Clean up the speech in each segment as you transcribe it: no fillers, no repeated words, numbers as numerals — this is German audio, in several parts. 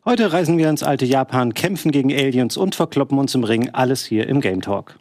Heute reisen wir ins alte Japan, kämpfen gegen Aliens und verkloppen uns im Ring. Alles hier im Game Talk.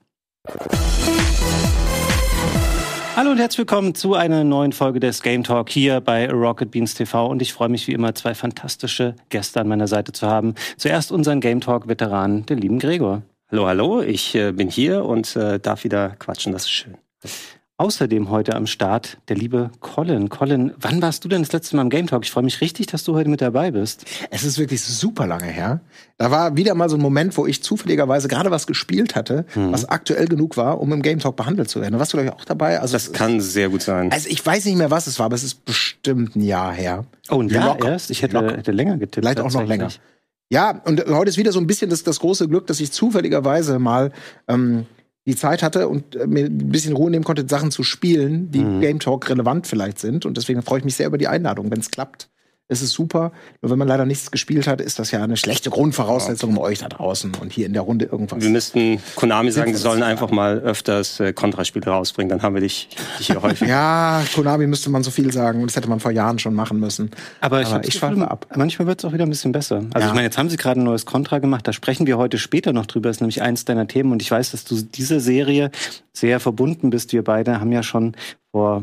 Hallo und herzlich willkommen zu einer neuen Folge des Game Talk hier bei Rocket Beans TV. Und ich freue mich wie immer, zwei fantastische Gäste an meiner Seite zu haben. Zuerst unseren Game Talk-Veteran, den lieben Gregor. Hallo, hallo, ich bin hier und darf wieder quatschen, das ist schön. Außerdem heute am Start der liebe Colin. Colin, wann warst du denn das letzte Mal im Game Talk? Ich freue mich richtig, dass du heute mit dabei bist. Es ist wirklich super lange her. Da war wieder mal so ein Moment, wo ich zufälligerweise gerade was gespielt hatte, was aktuell genug war, um im Game Talk behandelt zu werden. Da warst du, glaube ich, auch dabei? Also, das kann sehr gut sein. Also ich weiß nicht mehr, was es war, aber es ist bestimmt ein Jahr her. Oh, ein Jahr erst? Ich hätte länger getippt. Vielleicht auch noch länger. Ja, und heute ist wieder so ein bisschen das große Glück, dass ich zufälligerweise mal die Zeit hatte und mir ein bisschen Ruhe nehmen konnte, Sachen zu spielen, die Game Talk relevant vielleicht sind. Und deswegen freue ich mich sehr über die Einladung. Wenn es klappt, ist es super. Nur wenn man leider nichts gespielt hat, ist das ja eine schlechte Grundvoraussetzung, um euch da draußen und hier in der Runde irgendwas. Wir müssten Konami sagen, die sollen einfach mal öfters Contra-Spiele rausbringen. Dann haben wir dich hier häufig. Ja, Konami müsste man so viel sagen. Und das hätte man vor Jahren schon machen müssen. Aber ich schweife ab. Manchmal wird es auch wieder ein bisschen besser. Also ich meine, jetzt haben sie gerade ein neues Contra gemacht. Da sprechen wir heute später noch drüber. Das ist nämlich eins deiner Themen. Und ich weiß, dass du dieser Serie sehr verbunden bist. Wir beide haben ja schon vor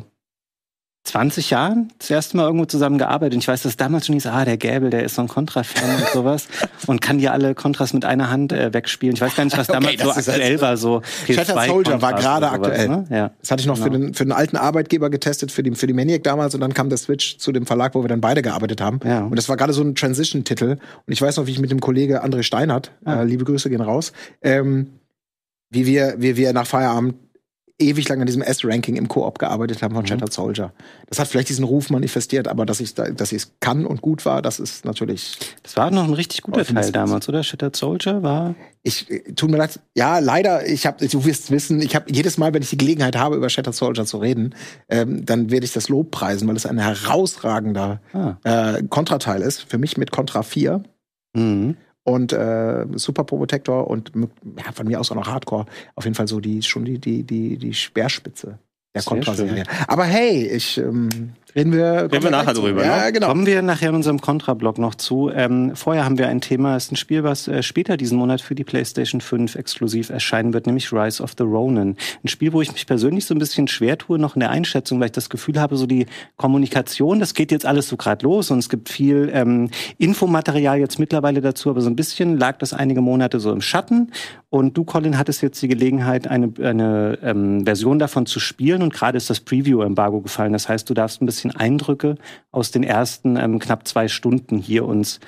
20 Jahren das erste Mal irgendwo zusammen gearbeitet. Und ich weiß, dass damals schon hieß, der Gäbel, der ist so ein Contra-Fan und sowas. Und kann dir alle Contras mit einer Hand wegspielen. Ich weiß gar nicht, was damals so aktuell war. So Shattered Soldier war gerade aktuell. Ne? Ja. Das hatte ich noch für den alten Arbeitgeber getestet, für die Maniac damals. Und dann kam der Switch zu dem Verlag, wo wir dann beide gearbeitet haben. Ja. Und das war gerade so ein Transition-Titel. Und ich weiß noch, wie ich mit dem Kollege André Steinert, liebe Grüße gehen raus, wie wir nach Feierabend ewig lang an diesem S-Ranking im Koop gearbeitet haben von Shattered Soldier. Das hat vielleicht diesen Ruf manifestiert, aber dass ich es kann und gut war, das ist natürlich. Das war noch ein richtig guter Teil damals, oder? Shattered Soldier war. Tut mir leid. Ja, leider. Du wirst wissen, ich habe jedes Mal, wenn ich die Gelegenheit habe, über Shattered Soldier zu reden, dann werde ich das Lob preisen, weil es ein herausragender Contra-Teil ist. Für mich mit Contra 4. Und Super Pro Protector und von mir aus auch noch Hardcore. Auf jeden Fall so die Speerspitze der Contra-Serie. Aber hey, reden wir nachher drüber. Ja, genau. Kommen wir nachher in unserem Contra-Blog noch zu. Vorher haben wir ein Thema, es ist ein Spiel, was später diesen Monat für die PlayStation 5 exklusiv erscheinen wird, nämlich Rise of the Ronin. Ein Spiel, wo ich mich persönlich so ein bisschen schwer tue, noch in der Einschätzung, weil ich das Gefühl habe, so die Kommunikation, das geht jetzt alles so gerade los und es gibt viel Infomaterial jetzt mittlerweile dazu, aber so ein bisschen lag das einige Monate so im Schatten. Und du, Colin, hattest jetzt die Gelegenheit, eine Version davon zu spielen und gerade ist das Preview-Embargo gefallen. Das heißt, du darfst ein bisschen Eindrücke aus den ersten knapp 2 Stunden hier uns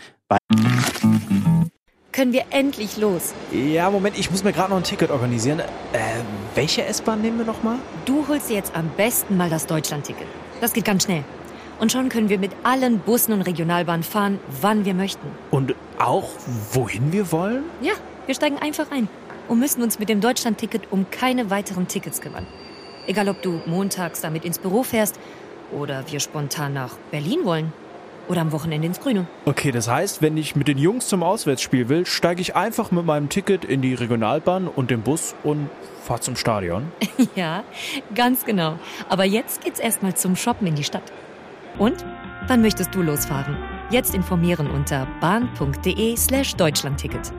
Können wir endlich los? Ja, Moment, ich muss mir gerade noch ein Ticket organisieren. Welche S-Bahn nehmen wir nochmal? Du holst dir jetzt am besten mal das Deutschland-Ticket. Das geht ganz schnell. Und schon können wir mit allen Bussen und Regionalbahnen fahren, wann wir möchten. Und auch, wohin wir wollen? Ja, wir steigen einfach ein und müssen uns mit dem Deutschland-Ticket um keine weiteren Tickets kümmern. Egal, ob du montags damit ins Büro fährst oder wir spontan nach Berlin wollen oder am Wochenende ins Grüne. Okay, das heißt, wenn ich mit den Jungs zum Auswärtsspiel will, steige ich einfach mit meinem Ticket in die Regionalbahn und den Bus und fahre zum Stadion. Ja, ganz genau. Aber jetzt geht's erstmal zum Shoppen in die Stadt. Und? Wann möchtest du losfahren? Jetzt informieren unter bahn.de/Deutschlandticket.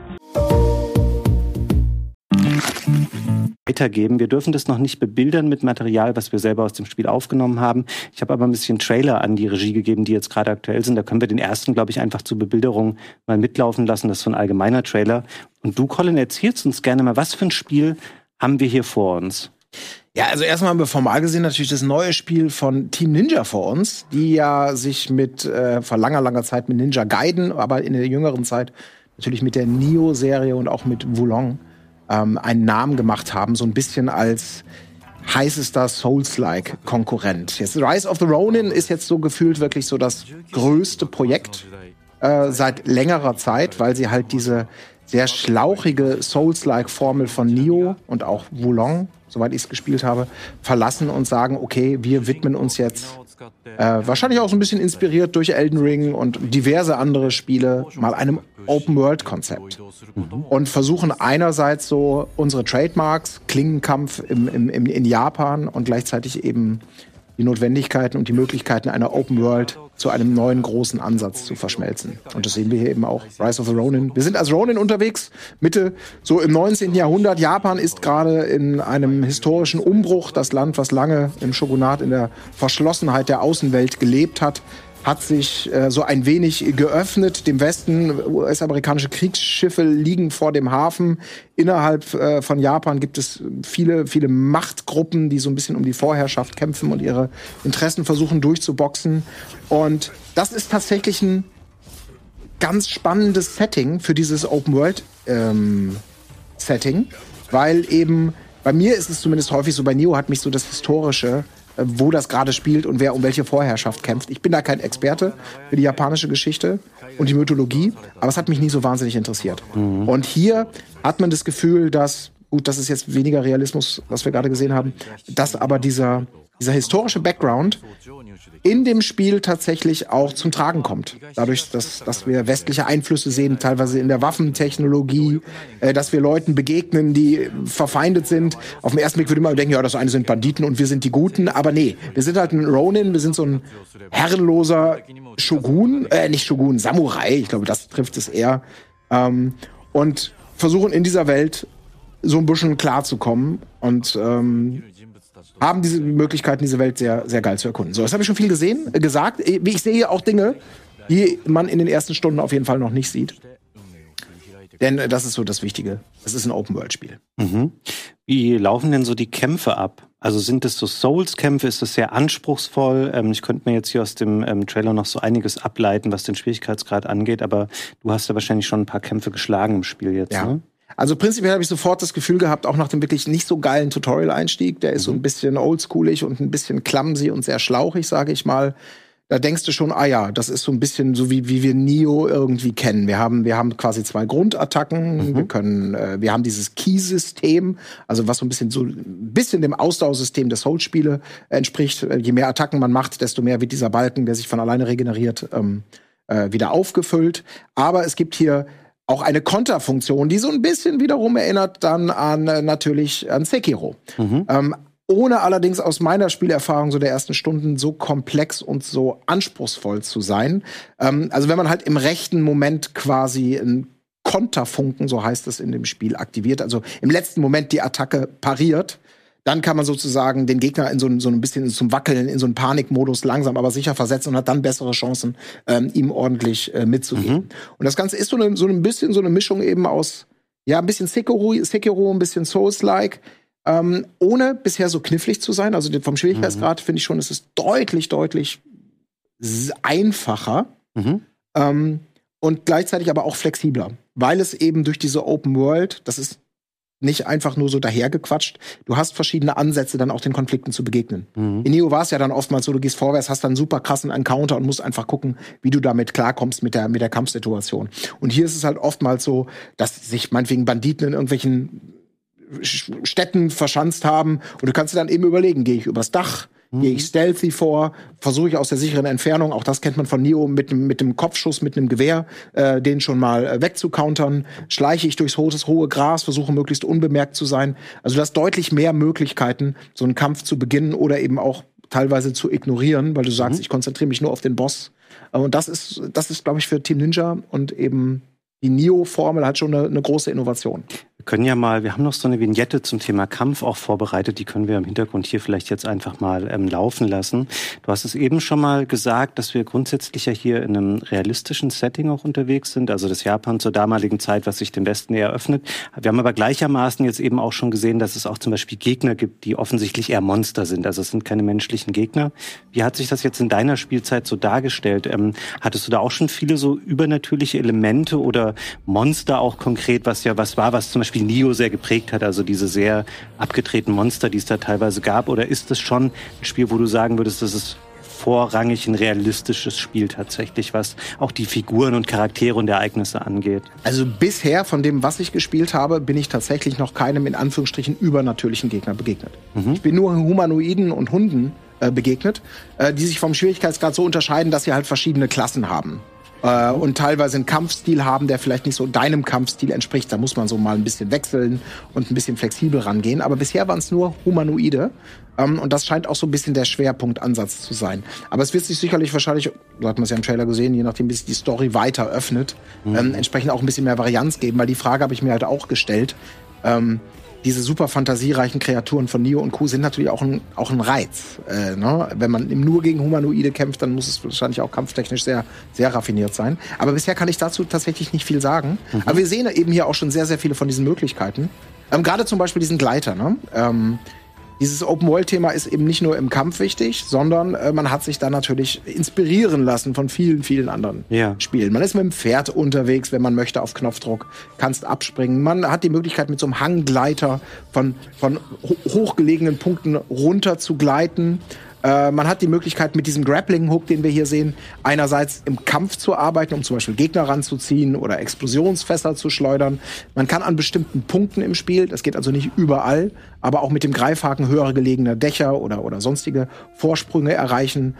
Weitergeben. Wir dürfen das noch nicht bebildern mit Material, was wir selber aus dem Spiel aufgenommen haben. Ich habe aber ein bisschen Trailer an die Regie gegeben, die jetzt gerade aktuell sind. Da können wir den ersten, glaube ich, einfach zur Bebilderung mal mitlaufen lassen. Das ist so ein allgemeiner Trailer. Und du, Colin, erzählst uns gerne mal, was für ein Spiel haben wir hier vor uns? Ja, also erstmal haben wir formal gesehen natürlich das neue Spiel von Team Ninja vor uns, die ja sich vor langer Zeit mit Ninja Gaiden, aber in der jüngeren Zeit natürlich mit der Nioh-Serie und auch mit Wulong einen Namen gemacht haben, so ein bisschen als heißester Souls-like Konkurrent. Jetzt Rise of the Ronin ist jetzt so gefühlt wirklich so das größte Projekt seit längerer Zeit, weil sie halt diese sehr schlauchige Souls-like Formel von Nioh und auch Wulong, soweit ich es gespielt habe, verlassen und sagen, okay, wir widmen uns jetzt wahrscheinlich auch so ein bisschen inspiriert durch Elden Ring und diverse andere Spiele mal einem Open-World-Konzept. Und versuchen einerseits so unsere Trademarks, Klingenkampf in Japan und gleichzeitig eben die Notwendigkeiten und die Möglichkeiten einer Open World zu einem neuen großen Ansatz zu verschmelzen. Und das sehen wir hier eben auch. Rise of the Ronin. Wir sind als Ronin unterwegs, Mitte, so im 19. Jahrhundert. Japan ist gerade in einem historischen Umbruch. Das Land, was lange im Shogunat in der Verschlossenheit der Außenwelt gelebt hat, hat sich so ein wenig geöffnet dem Westen. US-amerikanische Kriegsschiffe liegen vor dem Hafen. Innerhalb von Japan gibt es viele, viele Machtgruppen, die so ein bisschen um die Vorherrschaft kämpfen und ihre Interessen versuchen durchzuboxen. Und das ist tatsächlich ein ganz spannendes Setting für dieses Open-World-Setting, weil eben, bei mir ist es zumindest häufig so, bei Nioh hat mich so das Historische, wo das gerade spielt und wer um welche Vorherrschaft kämpft. Ich bin da kein Experte für die japanische Geschichte und die Mythologie, aber es hat mich nie so wahnsinnig interessiert. Und hier hat man das Gefühl, dass, gut, das ist jetzt weniger Realismus, was wir gerade gesehen haben, dass aber dieser historische Background in dem Spiel tatsächlich auch zum Tragen kommt. Dadurch, dass wir westliche Einflüsse sehen, teilweise in der Waffentechnologie, dass wir Leuten begegnen, die verfeindet sind. Auf den ersten Blick würde man denken, ja, das eine sind Banditen und wir sind die Guten. Aber nee, wir sind halt ein Ronin, wir sind so ein herrenloser Shogun, nicht Shogun, Samurai, ich glaube, das trifft es eher. Und versuchen in dieser Welt so ein bisschen klarzukommen und haben diese Möglichkeiten, diese Welt sehr, sehr geil zu erkunden. So, das habe ich schon viel gesagt. Ich sehe auch Dinge, die man in den ersten Stunden auf jeden Fall noch nicht sieht. Denn das ist so das Wichtige. Es ist ein Open-World-Spiel. Wie laufen denn so die Kämpfe ab? Also sind das so Souls-Kämpfe? Ist das sehr anspruchsvoll? Ich könnte mir jetzt hier aus dem Trailer noch so einiges ableiten, was den Schwierigkeitsgrad angeht. Aber du hast ja wahrscheinlich schon ein paar Kämpfe geschlagen im Spiel jetzt, ja. Ne? Also prinzipiell habe ich sofort das Gefühl gehabt, auch nach dem wirklich nicht so geilen Tutorial-Einstieg, der ist so ein bisschen oldschoolig und ein bisschen clumsy und sehr schlauchig, sage ich mal. Da denkst du schon, ah ja, das ist so ein bisschen so wie wir Nioh irgendwie kennen. Wir haben quasi 2 Grundattacken. Wir haben dieses Key-System, also was so ein bisschen dem Ausdauersystem der Souls-Spiele entspricht. Je mehr Attacken man macht, desto mehr wird dieser Balken, der sich von alleine regeneriert, wieder aufgefüllt. Aber es gibt hier auch eine Konterfunktion, die so ein bisschen wiederum erinnert dann natürlich an Sekiro. Ohne allerdings aus meiner Spielerfahrung so der ersten Stunden so komplex und so anspruchsvoll zu sein. Also wenn man halt im rechten Moment quasi einen Konterfunken, so heißt es in dem Spiel, aktiviert, also im letzten Moment die Attacke pariert, dann kann man sozusagen den Gegner in so ein bisschen zum Wackeln, in so einen Panikmodus langsam, aber sicher versetzen und hat dann bessere Chancen, ihm ordentlich mitzugeben. Und das Ganze ist so ein bisschen so eine Mischung eben aus, ja, ein bisschen Sekiro, ein bisschen Souls-like, ohne bisher so knifflig zu sein. Also vom Schwierigkeitsgrad finde ich schon, es ist deutlich einfacher und gleichzeitig aber auch flexibler, weil es eben durch diese Open World, das ist nicht einfach nur so dahergequatscht. Du hast verschiedene Ansätze, dann auch den Konflikten zu begegnen. In Nioh war es ja dann oftmals so, du gehst vorwärts, hast dann einen super krassen Encounter und musst einfach gucken, wie du damit klarkommst mit der Kampfsituation. Und hier ist es halt oftmals so, dass sich meinetwegen Banditen in irgendwelchen Städten verschanzt haben und du kannst dir dann eben überlegen, gehe ich übers Dach, gehe ich stealthy vor, versuche ich aus der sicheren Entfernung, auch das kennt man von Nioh, mit dem Kopfschuss, mit einem Gewehr, den schon mal wegzucountern, schleiche ich durchs hohe Gras, versuche möglichst unbemerkt zu sein. Also du hast deutlich mehr Möglichkeiten, so einen Kampf zu beginnen oder eben auch teilweise zu ignorieren, weil du sagst, ich konzentriere mich nur auf den Boss. Und das ist, glaube ich, für Team Ninja und eben die Nioh-Formel hat schon eine große Innovation. Wir können ja mal, wir haben noch so eine Vignette zum Thema Kampf auch vorbereitet, die können wir im Hintergrund hier vielleicht jetzt einfach mal laufen lassen. Du hast es eben schon mal gesagt, dass wir grundsätzlich ja hier in einem realistischen Setting auch unterwegs sind, also das Japan zur damaligen Zeit, was sich dem Westen eher öffnet. Wir haben aber gleichermaßen jetzt eben auch schon gesehen, dass es auch zum Beispiel Gegner gibt, die offensichtlich eher Monster sind, also es sind keine menschlichen Gegner. Wie hat sich das jetzt in deiner Spielzeit so dargestellt? Hattest du da auch schon viele so übernatürliche Elemente oder Monster auch konkret, was zum Beispiel Nioh sehr geprägt hat, also diese sehr abgedrehten Monster, die es da teilweise gab? Oder ist es schon ein Spiel, wo du sagen würdest, das ist vorrangig ein realistisches Spiel tatsächlich, was auch die Figuren und Charaktere und Ereignisse angeht? Also bisher, von dem, was ich gespielt habe, bin ich tatsächlich noch keinem, in Anführungsstrichen, übernatürlichen Gegner begegnet. Ich bin nur Humanoiden und Hunden begegnet, die sich vom Schwierigkeitsgrad so unterscheiden, dass sie halt verschiedene Klassen haben. und teilweise einen Kampfstil haben, der vielleicht nicht so deinem Kampfstil entspricht. Da muss man so mal ein bisschen wechseln und ein bisschen flexibel rangehen. Aber bisher waren es nur Humanoide. Und das scheint auch so ein bisschen der Schwerpunktansatz zu sein. Aber es wird sich sicherlich wahrscheinlich, so hat man es ja im Trailer gesehen, je nachdem, wie sich die Story weiter öffnet, entsprechend auch ein bisschen mehr Varianz geben. Weil die Frage habe ich mir halt auch gestellt. Diese super fantasiereichen Kreaturen von Neo und Co. sind natürlich auch ein Reiz. Ne? Wenn man nur gegen Humanoide kämpft, dann muss es wahrscheinlich auch kampftechnisch sehr, sehr raffiniert sein. Aber bisher kann ich dazu tatsächlich nicht viel sagen. Aber wir sehen eben hier auch schon sehr, sehr viele von diesen Möglichkeiten. Gerade zum Beispiel diesen Gleiter. Ne? Dieses Open-World-Thema ist eben nicht nur im Kampf wichtig, sondern man hat sich da natürlich inspirieren lassen von vielen, vielen anderen Spielen. Man ist mit dem Pferd unterwegs, wenn man möchte, auf Knopfdruck, kannst abspringen. Man hat die Möglichkeit, mit so einem Hanggleiter von hochgelegenen Punkten runter zu gleiten. Man hat die Möglichkeit, mit diesem Grappling-Hook, den wir hier sehen, einerseits im Kampf zu arbeiten, um zum Beispiel Gegner ranzuziehen oder Explosionsfässer zu schleudern. Man kann an bestimmten Punkten im Spiel, das geht also nicht überall, aber auch mit dem Greifhaken höher gelegene Dächer oder sonstige Vorsprünge erreichen.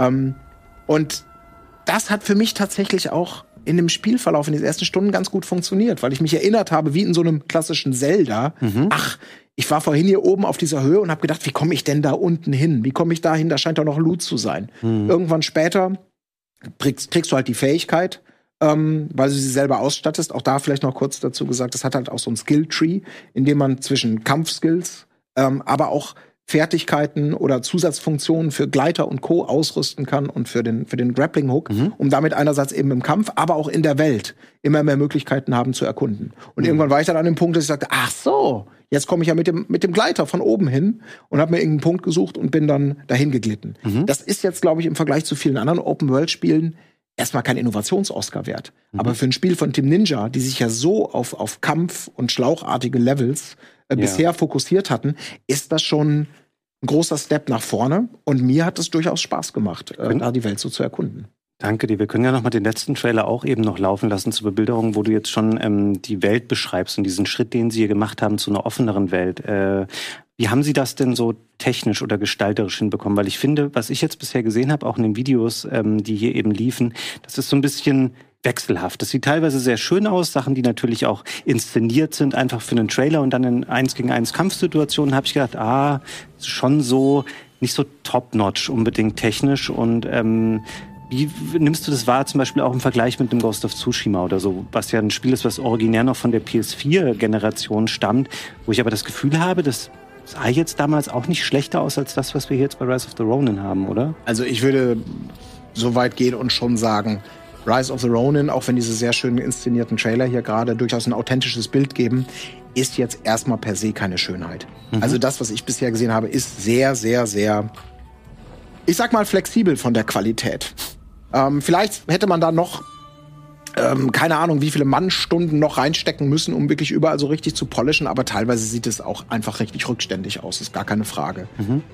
Und das hat für mich tatsächlich auch in dem Spielverlauf in den ersten Stunden ganz gut funktioniert, weil ich mich erinnert habe, wie in so einem klassischen Zelda. Ach, ich war vorhin hier oben auf dieser Höhe und habe gedacht, wie komme ich denn da unten hin? Wie komme ich da hin? Da scheint doch noch Loot zu sein. Irgendwann später kriegst du halt die Fähigkeit, weil du sie selber ausstattest. Auch da vielleicht noch kurz dazu gesagt, das hat halt auch so ein Skill-Tree, in dem man zwischen Kampfskills, aber auch Fertigkeiten oder Zusatzfunktionen für Gleiter und Co. ausrüsten kann und für den Grappling-Hook, um damit einerseits eben im Kampf, aber auch in der Welt immer mehr Möglichkeiten haben zu erkunden. Und irgendwann war ich dann an dem Punkt, dass ich sagte, ach so, jetzt komme ich ja mit dem Gleiter von oben hin und habe mir irgendeinen Punkt gesucht und bin dann dahin geglitten. Das ist jetzt, glaube ich, im Vergleich zu vielen anderen Open-World-Spielen erstmal kein Innovations-Oscar wert. Aber für ein Spiel von Team Ninja, die sich ja so auf Kampf- und schlauchartige Levels bisher fokussiert hatten, ist das schon ein großer Step nach vorne. Und mir hat es durchaus Spaß gemacht, da die Welt so zu erkunden. Danke dir. Wir können ja noch mal den letzten Trailer auch eben noch laufen lassen zur Bebilderung, wo du jetzt schon die Welt beschreibst und diesen Schritt, den sie hier gemacht haben zu einer offeneren Welt. Wie haben Sie das denn so technisch oder gestalterisch hinbekommen? Weil ich finde, was ich jetzt bisher gesehen habe, auch in den Videos, die hier eben liefen, das ist so ein bisschen wechselhaft. Das sieht teilweise sehr schön aus, Sachen, die natürlich auch inszeniert sind, einfach für einen Trailer, und dann in 1-gegen-1 Kampfsituationen habe ich gedacht, ist schon so, nicht so top-notch unbedingt technisch. Und wie nimmst du das wahr, zum Beispiel auch im Vergleich mit dem Ghost of Tsushima oder so, was ja ein Spiel ist, was originär noch von der PS4-Generation stammt, wo ich aber das Gefühl habe, das sah jetzt damals auch nicht schlechter aus als das, was wir jetzt bei Rise of the Ronin haben, oder? Also ich würde so weit gehen und schon sagen, Rise of the Ronin, auch wenn diese sehr schön inszenierten Trailer hier gerade durchaus ein authentisches Bild geben, ist jetzt erstmal per se keine Schönheit. Also das, was ich bisher gesehen habe, ist sehr, sehr, sehr, ich sag mal, flexibel von der Qualität. Vielleicht hätte man da noch keine Ahnung, wie viele Mannstunden noch reinstecken müssen, um wirklich überall so richtig zu polischen, aber teilweise sieht es auch einfach richtig rückständig aus, ist gar keine Frage.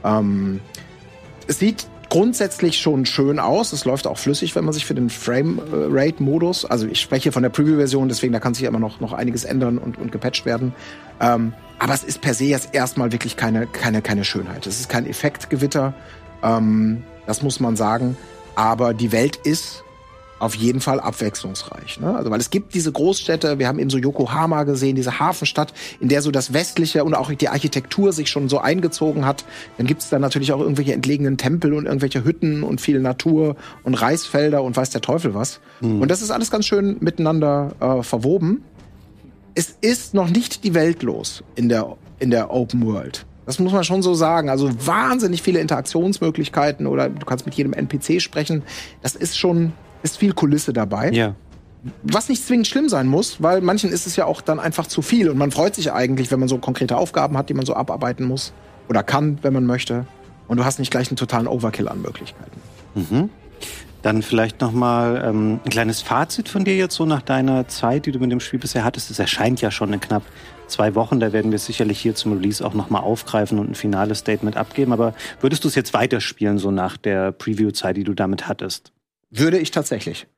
Es sieht grundsätzlich schon schön aus, es läuft auch flüssig, wenn man sich für den Frame-Rate-Modus, also ich spreche von der Preview-Version, deswegen da kann sich immer noch einiges ändern und gepatcht werden, aber es ist per se jetzt erstmal wirklich keine Schönheit. Es ist kein Effektgewitter, das muss man sagen, aber die Welt ist auf jeden Fall abwechslungsreich. Ne? Also, weil es gibt diese Großstädte, wir haben eben so Yokohama gesehen, diese Hafenstadt, in der so das Westliche und auch die Architektur sich schon so eingezogen hat. Dann gibt es da natürlich auch irgendwelche entlegenen Tempel und irgendwelche Hütten und viel Natur und Reisfelder und weiß der Teufel was. Und das ist alles ganz schön miteinander verwoben. Es ist noch nicht die Welt los in der Open World. Das muss man schon so sagen. Also wahnsinnig viele Interaktionsmöglichkeiten oder du kannst mit jedem NPC sprechen. Das ist viel Kulisse dabei. Ja. Was nicht zwingend schlimm sein muss, weil manchen ist es ja auch dann einfach zu viel. Und man freut sich eigentlich, wenn man so konkrete Aufgaben hat, die man so abarbeiten muss oder kann, wenn man möchte. Und du hast nicht gleich einen totalen Overkill an Möglichkeiten. Dann vielleicht noch mal ein kleines Fazit von dir jetzt so nach deiner Zeit, die du mit dem Spiel bisher hattest. Es erscheint ja schon in knapp 2 Wochen. Da werden wir sicherlich hier zum Release auch noch mal aufgreifen und ein finales Statement abgeben. Aber würdest du es jetzt weiterspielen, so nach der Preview-Zeit, die du damit hattest? Würde ich tatsächlich.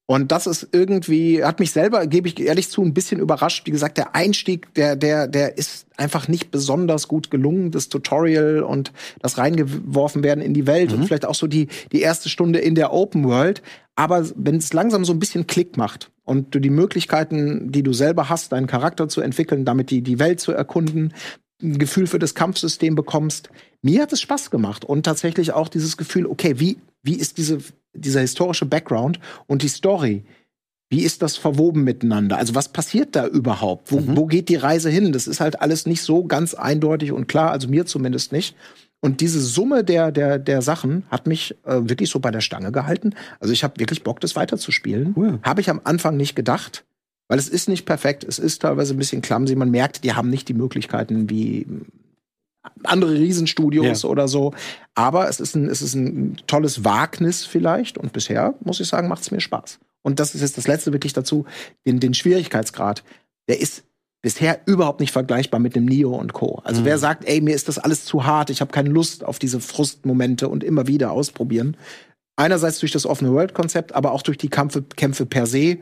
Und das ist irgendwie, hat mich selber, gebe ich ehrlich zu, ein bisschen überrascht. Wie gesagt, der Einstieg, der ist einfach nicht besonders gut gelungen. Das Tutorial und das reingeworfen werden in die Welt und vielleicht auch so die erste Stunde in der Open World. Aber wenn es langsam so ein bisschen Klick macht und du die Möglichkeiten, die du selber hast, deinen Charakter zu entwickeln, damit die Welt zu erkunden, ein Gefühl für das Kampfsystem bekommst, mir hat es Spaß gemacht. Und tatsächlich auch dieses Gefühl, okay, wie ist dieser historische Background und die Story? Wie ist das verwoben miteinander? Also was passiert da überhaupt? Wo geht die Reise hin? Das ist halt alles nicht so ganz eindeutig und klar, also mir zumindest nicht. Und diese Summe der Sachen hat mich wirklich so bei der Stange gehalten. Also ich habe wirklich Bock, das weiterzuspielen. Cool. Habe ich am Anfang nicht gedacht, weil es ist nicht perfekt. Es ist teilweise ein bisschen clumsy. Man merkt, die haben nicht die Möglichkeiten wie andere Riesenstudios oder so. Aber es ist ein tolles Wagnis vielleicht. Und bisher, muss ich sagen, macht es mir Spaß. Und das ist jetzt das Letzte wirklich dazu, den Schwierigkeitsgrad. Der ist bisher überhaupt nicht vergleichbar mit dem Neo und Co. Also wer sagt, ey, mir ist das alles zu hart, ich habe keine Lust auf diese Frustmomente und immer wieder ausprobieren. Einerseits durch das Open-World-Konzept, aber auch durch die Kämpfe per se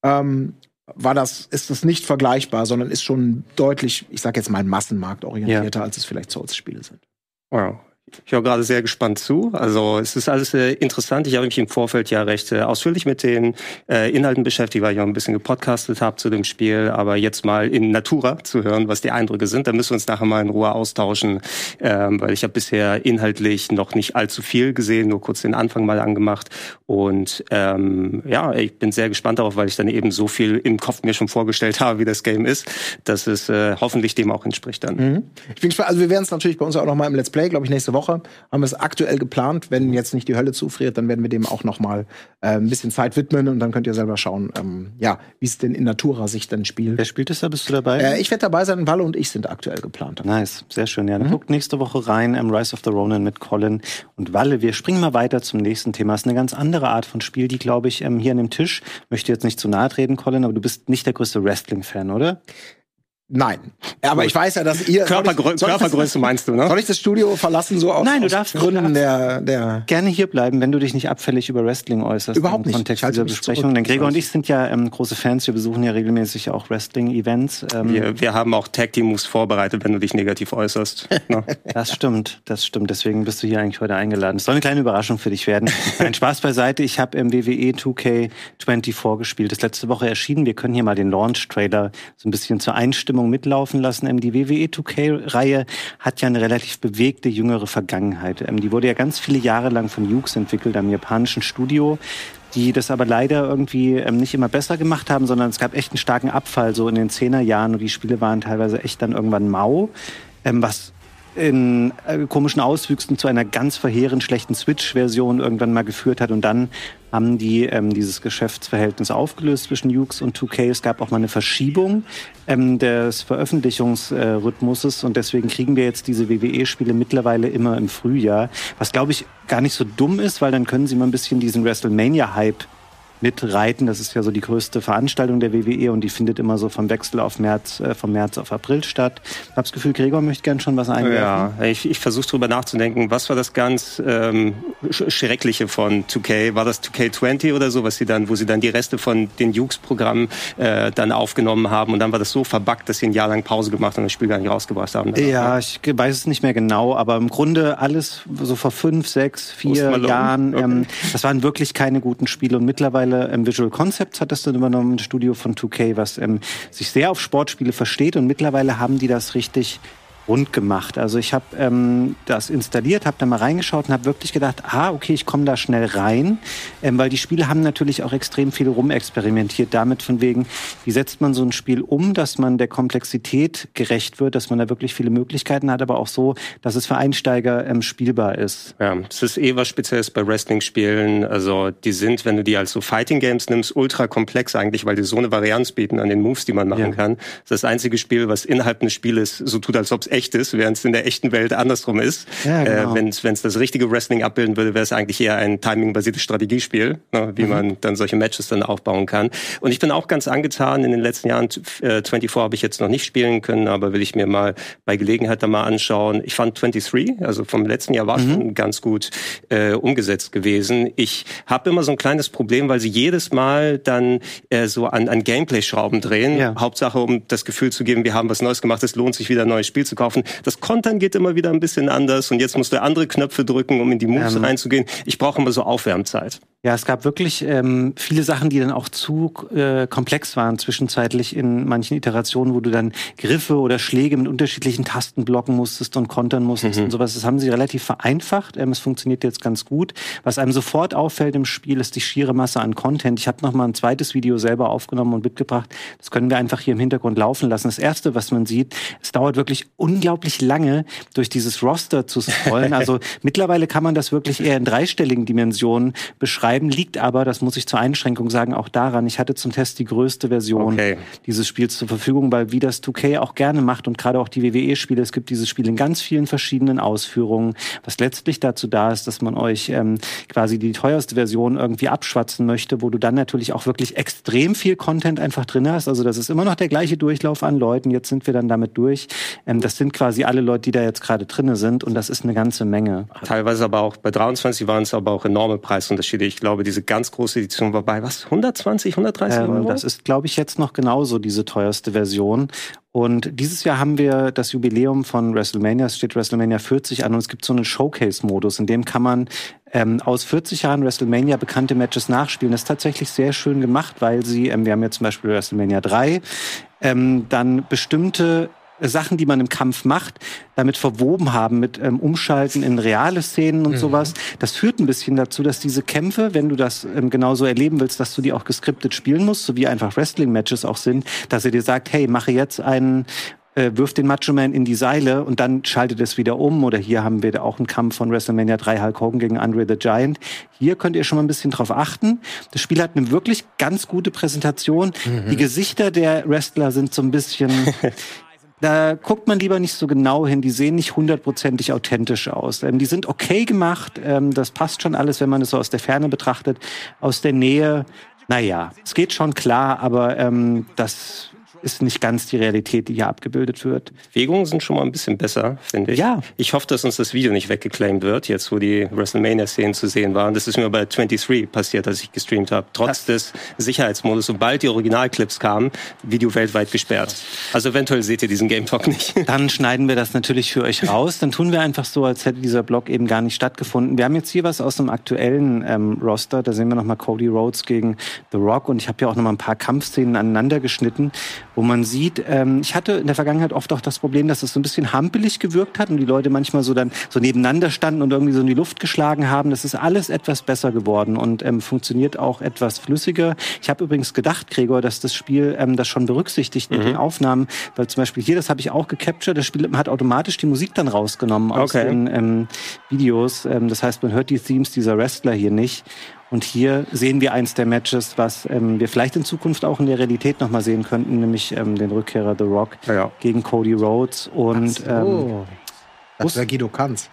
ist das nicht vergleichbar, sondern ist schon deutlich, ich sag jetzt mal, massenmarktorientierter, als es vielleicht Souls-Spiele sind. Wow. Ich höre gerade sehr gespannt zu. Also es ist alles interessant. Ich habe mich im Vorfeld ja recht ausführlich mit den Inhalten beschäftigt, weil ich auch ein bisschen gepodcastet habe zu dem Spiel. Aber jetzt mal in Natura zu hören, was die Eindrücke sind, da müssen wir uns nachher mal in Ruhe austauschen. Weil ich habe bisher inhaltlich noch nicht allzu viel gesehen, nur kurz den Anfang mal angemacht. Und ja, ich bin sehr gespannt darauf, weil ich dann eben so viel im Kopf mir schon vorgestellt habe, wie das Game ist, dass es hoffentlich dem auch entspricht dann. Ich bin gespannt. Also wir werden es natürlich bei uns auch noch mal im Let's Play, glaube ich, nächste Woche haben wir es aktuell geplant. Wenn jetzt nicht die Hölle zufriert, dann werden wir dem auch noch mal ein bisschen Zeit widmen und dann könnt ihr selber schauen, wie es denn in Natura sich dann spielt. Wer spielt es da? Bist du dabei? Ich werde dabei sein. Walle und ich sind aktuell geplant. Nice, sehr schön. Ja, dann guckt nächste Woche rein, Rise of the Ronin mit Colin und Walle. Wir springen mal weiter zum nächsten Thema. Das ist eine ganz andere Art von Spiel, die, glaube ich, hier an dem Tisch, möchte jetzt nicht zu nahe treten, Colin, aber du bist nicht der größte Wrestling-Fan, oder? Nein. Aber ich weiß ja, dass ihr... Körpergröße meinst du, ne? Soll ich das Studio verlassen, so aus Gründen der... Gerne hier bleiben, wenn du dich nicht abfällig über Wrestling äußerst. Überhaupt nicht. Im Kontext dieser Besprechung. Denn Gregor und ich sind ja große Fans. Wir besuchen ja regelmäßig auch Wrestling-Events. Wir haben auch Tag-Team-Moves vorbereitet, wenn du dich negativ äußerst. No? Das stimmt. Deswegen bist du hier eigentlich heute eingeladen. Es soll eine kleine Überraschung für dich werden. Ein Spaß beiseite. Ich habe im WWE 2K24 gespielt. Das ist letzte Woche erschienen. Wir können hier mal den Launch-Trailer so ein bisschen zur Einstimmung mitlaufen lassen. Die WWE 2K-Reihe hat ja eine relativ bewegte, jüngere Vergangenheit. Die wurde ja ganz viele Jahre lang von Yuke's entwickelt, einem japanischen Studio, die das aber leider irgendwie nicht immer besser gemacht haben, sondern es gab echt einen starken Abfall so in den 10er Jahren und die Spiele waren teilweise echt dann irgendwann mau, was in komischen Auswüchsen zu einer ganz verheerend schlechten Switch-Version irgendwann mal geführt hat. Und dann haben die dieses Geschäftsverhältnis aufgelöst zwischen Yuke's und 2K. Es gab auch mal eine Verschiebung des Veröffentlichungsrhythmuses. Und deswegen kriegen wir jetzt diese WWE-Spiele mittlerweile immer im Frühjahr. Was, glaube ich, gar nicht so dumm ist, weil dann können sie mal ein bisschen diesen WrestleMania-Hype mitreiten. Das ist ja so die größte Veranstaltung der WWE und die findet immer so vom Wechsel auf vom März auf April statt. Ich habe das Gefühl, Gregor möchte gerne schon was einwerfen. Ja, ich versuche drüber nachzudenken. Was war das ganz Schreckliche von 2K? War das 2K20 oder so, wo sie dann die Reste von den Yuke's-Programmen dann aufgenommen haben und dann war das so verbuggt, dass sie ein Jahr lang Pause gemacht und das Spiel gar nicht rausgebracht haben? Ja, ich weiß es nicht mehr genau, aber im Grunde alles so vor 5, 6, 4 Jahren. Okay. Das waren wirklich keine guten Spiele und mittlerweile Visual Concepts hat das dann übernommen, ein Studio von 2K, was sich sehr auf Sportspiele versteht und mittlerweile haben die das richtig rund gemacht. Also ich habe das installiert, habe da mal reingeschaut und habe wirklich gedacht, okay, ich komme da schnell rein, weil die Spiele haben natürlich auch extrem viel rumexperimentiert damit von wegen, wie setzt man so ein Spiel um, dass man der Komplexität gerecht wird, dass man da wirklich viele Möglichkeiten hat, aber auch so, dass es für Einsteiger spielbar ist. Ja, es ist was Spezielles bei Wrestling-Spielen. Also die sind, wenn du die als so Fighting-Games nimmst, ultra komplex eigentlich, weil die so eine Varianz bieten an den Moves, die man machen kann. Das ist das einzige Spiel, was innerhalb eines Spieles so tut, als ob es echt ist, während es in der echten Welt andersrum ist. Ja, genau. Wenn es das richtige Wrestling abbilden würde, wäre es eigentlich eher ein timing-basiertes Strategiespiel, ne, wie man dann solche Matches dann aufbauen kann. Und ich bin auch ganz angetan. In den letzten Jahren 24 habe ich jetzt noch nicht spielen können, aber will ich mir mal bei Gelegenheit da mal anschauen. Ich fand 23, also vom letzten Jahr war schon ganz gut umgesetzt gewesen. Ich habe immer so ein kleines Problem, weil sie jedes Mal dann so an Gameplay-Schrauben drehen. Ja. Hauptsache, um das Gefühl zu geben, wir haben was Neues gemacht, es lohnt sich wieder ein neues Spiel zu kaufen. Das Kontern geht immer wieder ein bisschen anders und jetzt musst du andere Knöpfe drücken, um in die Moves reinzugehen. Ich brauche immer so Aufwärmzeit. Ja, es gab wirklich viele Sachen, die dann auch zu komplex waren zwischenzeitlich in manchen Iterationen, wo du dann Griffe oder Schläge mit unterschiedlichen Tasten blocken musstest und kontern musstest und sowas. Das haben sie relativ vereinfacht. Es funktioniert jetzt ganz gut. Was einem sofort auffällt im Spiel, ist die schiere Masse an Content. Ich habe noch mal ein zweites Video selber aufgenommen und mitgebracht. Das können wir einfach hier im Hintergrund laufen lassen. Das Erste, was man sieht, es dauert wirklich unglaublich lange, durch dieses Roster zu scrollen. Also mittlerweile kann man das wirklich eher in dreistelligen Dimensionen beschreiben. Liegt aber, das muss ich zur Einschränkung sagen, auch daran, ich hatte zum Test die größte Version dieses Spiels zur Verfügung, weil wie das 2K auch gerne macht und gerade auch die WWE-Spiele, es gibt dieses Spiel in ganz vielen verschiedenen Ausführungen, was letztlich dazu da ist, dass man euch quasi die teuerste Version irgendwie abschwatzen möchte, wo du dann natürlich auch wirklich extrem viel Content einfach drin hast. Also das ist immer noch der gleiche Durchlauf an Leuten. Jetzt sind wir dann damit durch. Das sind quasi alle Leute, die da jetzt gerade drin sind und das ist eine ganze Menge. Teilweise aber auch, bei 23 waren es aber auch enorme Preisunterschiede. Ich glaube, diese ganz große Edition war bei, 120, 130 Euro? Das ist, glaube ich, jetzt noch genauso diese teuerste Version. Und dieses Jahr haben wir das Jubiläum von WrestleMania. Es steht WrestleMania 40 an und es gibt so einen Showcase-Modus, in dem kann man aus 40 Jahren WrestleMania bekannte Matches nachspielen. Das ist tatsächlich sehr schön gemacht, weil sie, wir haben jetzt zum Beispiel WrestleMania 3, dann bestimmte Sachen, die man im Kampf macht, damit verwoben haben mit Umschalten in reale Szenen und sowas. Das führt ein bisschen dazu, dass diese Kämpfe, wenn du das genauso erleben willst, dass du die auch geskriptet spielen musst, so wie einfach Wrestling-Matches auch sind, dass er dir sagt, hey, mache jetzt einen wirft den Macho Man in die Seile und dann schaltet es wieder um. Oder hier haben wir auch einen Kampf von WrestleMania 3 Hulk Hogan gegen Andre the Giant. Hier könnt ihr schon mal ein bisschen drauf achten. Das Spiel hat eine wirklich ganz gute Präsentation. Die Gesichter der Wrestler sind so ein bisschen... Da guckt man lieber nicht so genau hin. Die sehen nicht 100%ig authentisch aus. Die sind okay gemacht. Das passt schon alles, wenn man es so aus der Ferne betrachtet. Aus der Nähe, naja, es geht schon klar, aber das ist nicht ganz die Realität, die hier abgebildet wird. Bewegungen sind schon mal ein bisschen besser, finde ich. Ja. Ich hoffe, dass uns das Video nicht weggeclaimt wird, jetzt wo die WrestleMania-Szenen zu sehen waren. Das ist mir bei 23 passiert, als ich gestreamt habe. Trotz des Sicherheitsmodus, sobald die Originalclips kamen, Video weltweit gesperrt. Also eventuell seht ihr diesen Game Talk nicht. Dann schneiden wir das natürlich für euch raus. Dann tun wir einfach so, als hätte dieser Blog eben gar nicht stattgefunden. Wir haben jetzt hier was aus dem aktuellen Roster. Da sehen wir nochmal Cody Rhodes gegen The Rock. Und ich habe ja auch nochmal ein paar Kampfszenen aneinander geschnitten, wo man sieht, ich hatte in der Vergangenheit oft auch das Problem, dass es so ein bisschen hampelig gewirkt hat und die Leute manchmal so dann so nebeneinander standen und irgendwie so in die Luft geschlagen haben. Das ist alles etwas besser geworden und funktioniert auch etwas flüssiger. Ich habe übrigens gedacht, Gregor, dass das Spiel das schon berücksichtigt mit den Aufnahmen, weil zum Beispiel hier, das habe ich auch gecaptured, das Spiel hat automatisch die Musik dann rausgenommen aus den Videos. Das heißt, man hört die Themes dieser Wrestler hier nicht. Und hier sehen wir eins der Matches, was wir vielleicht in Zukunft auch in der Realität nochmal sehen könnten, nämlich den Rückkehrer The Rock gegen Cody Rhodes. Und das wäre Guido Kanz.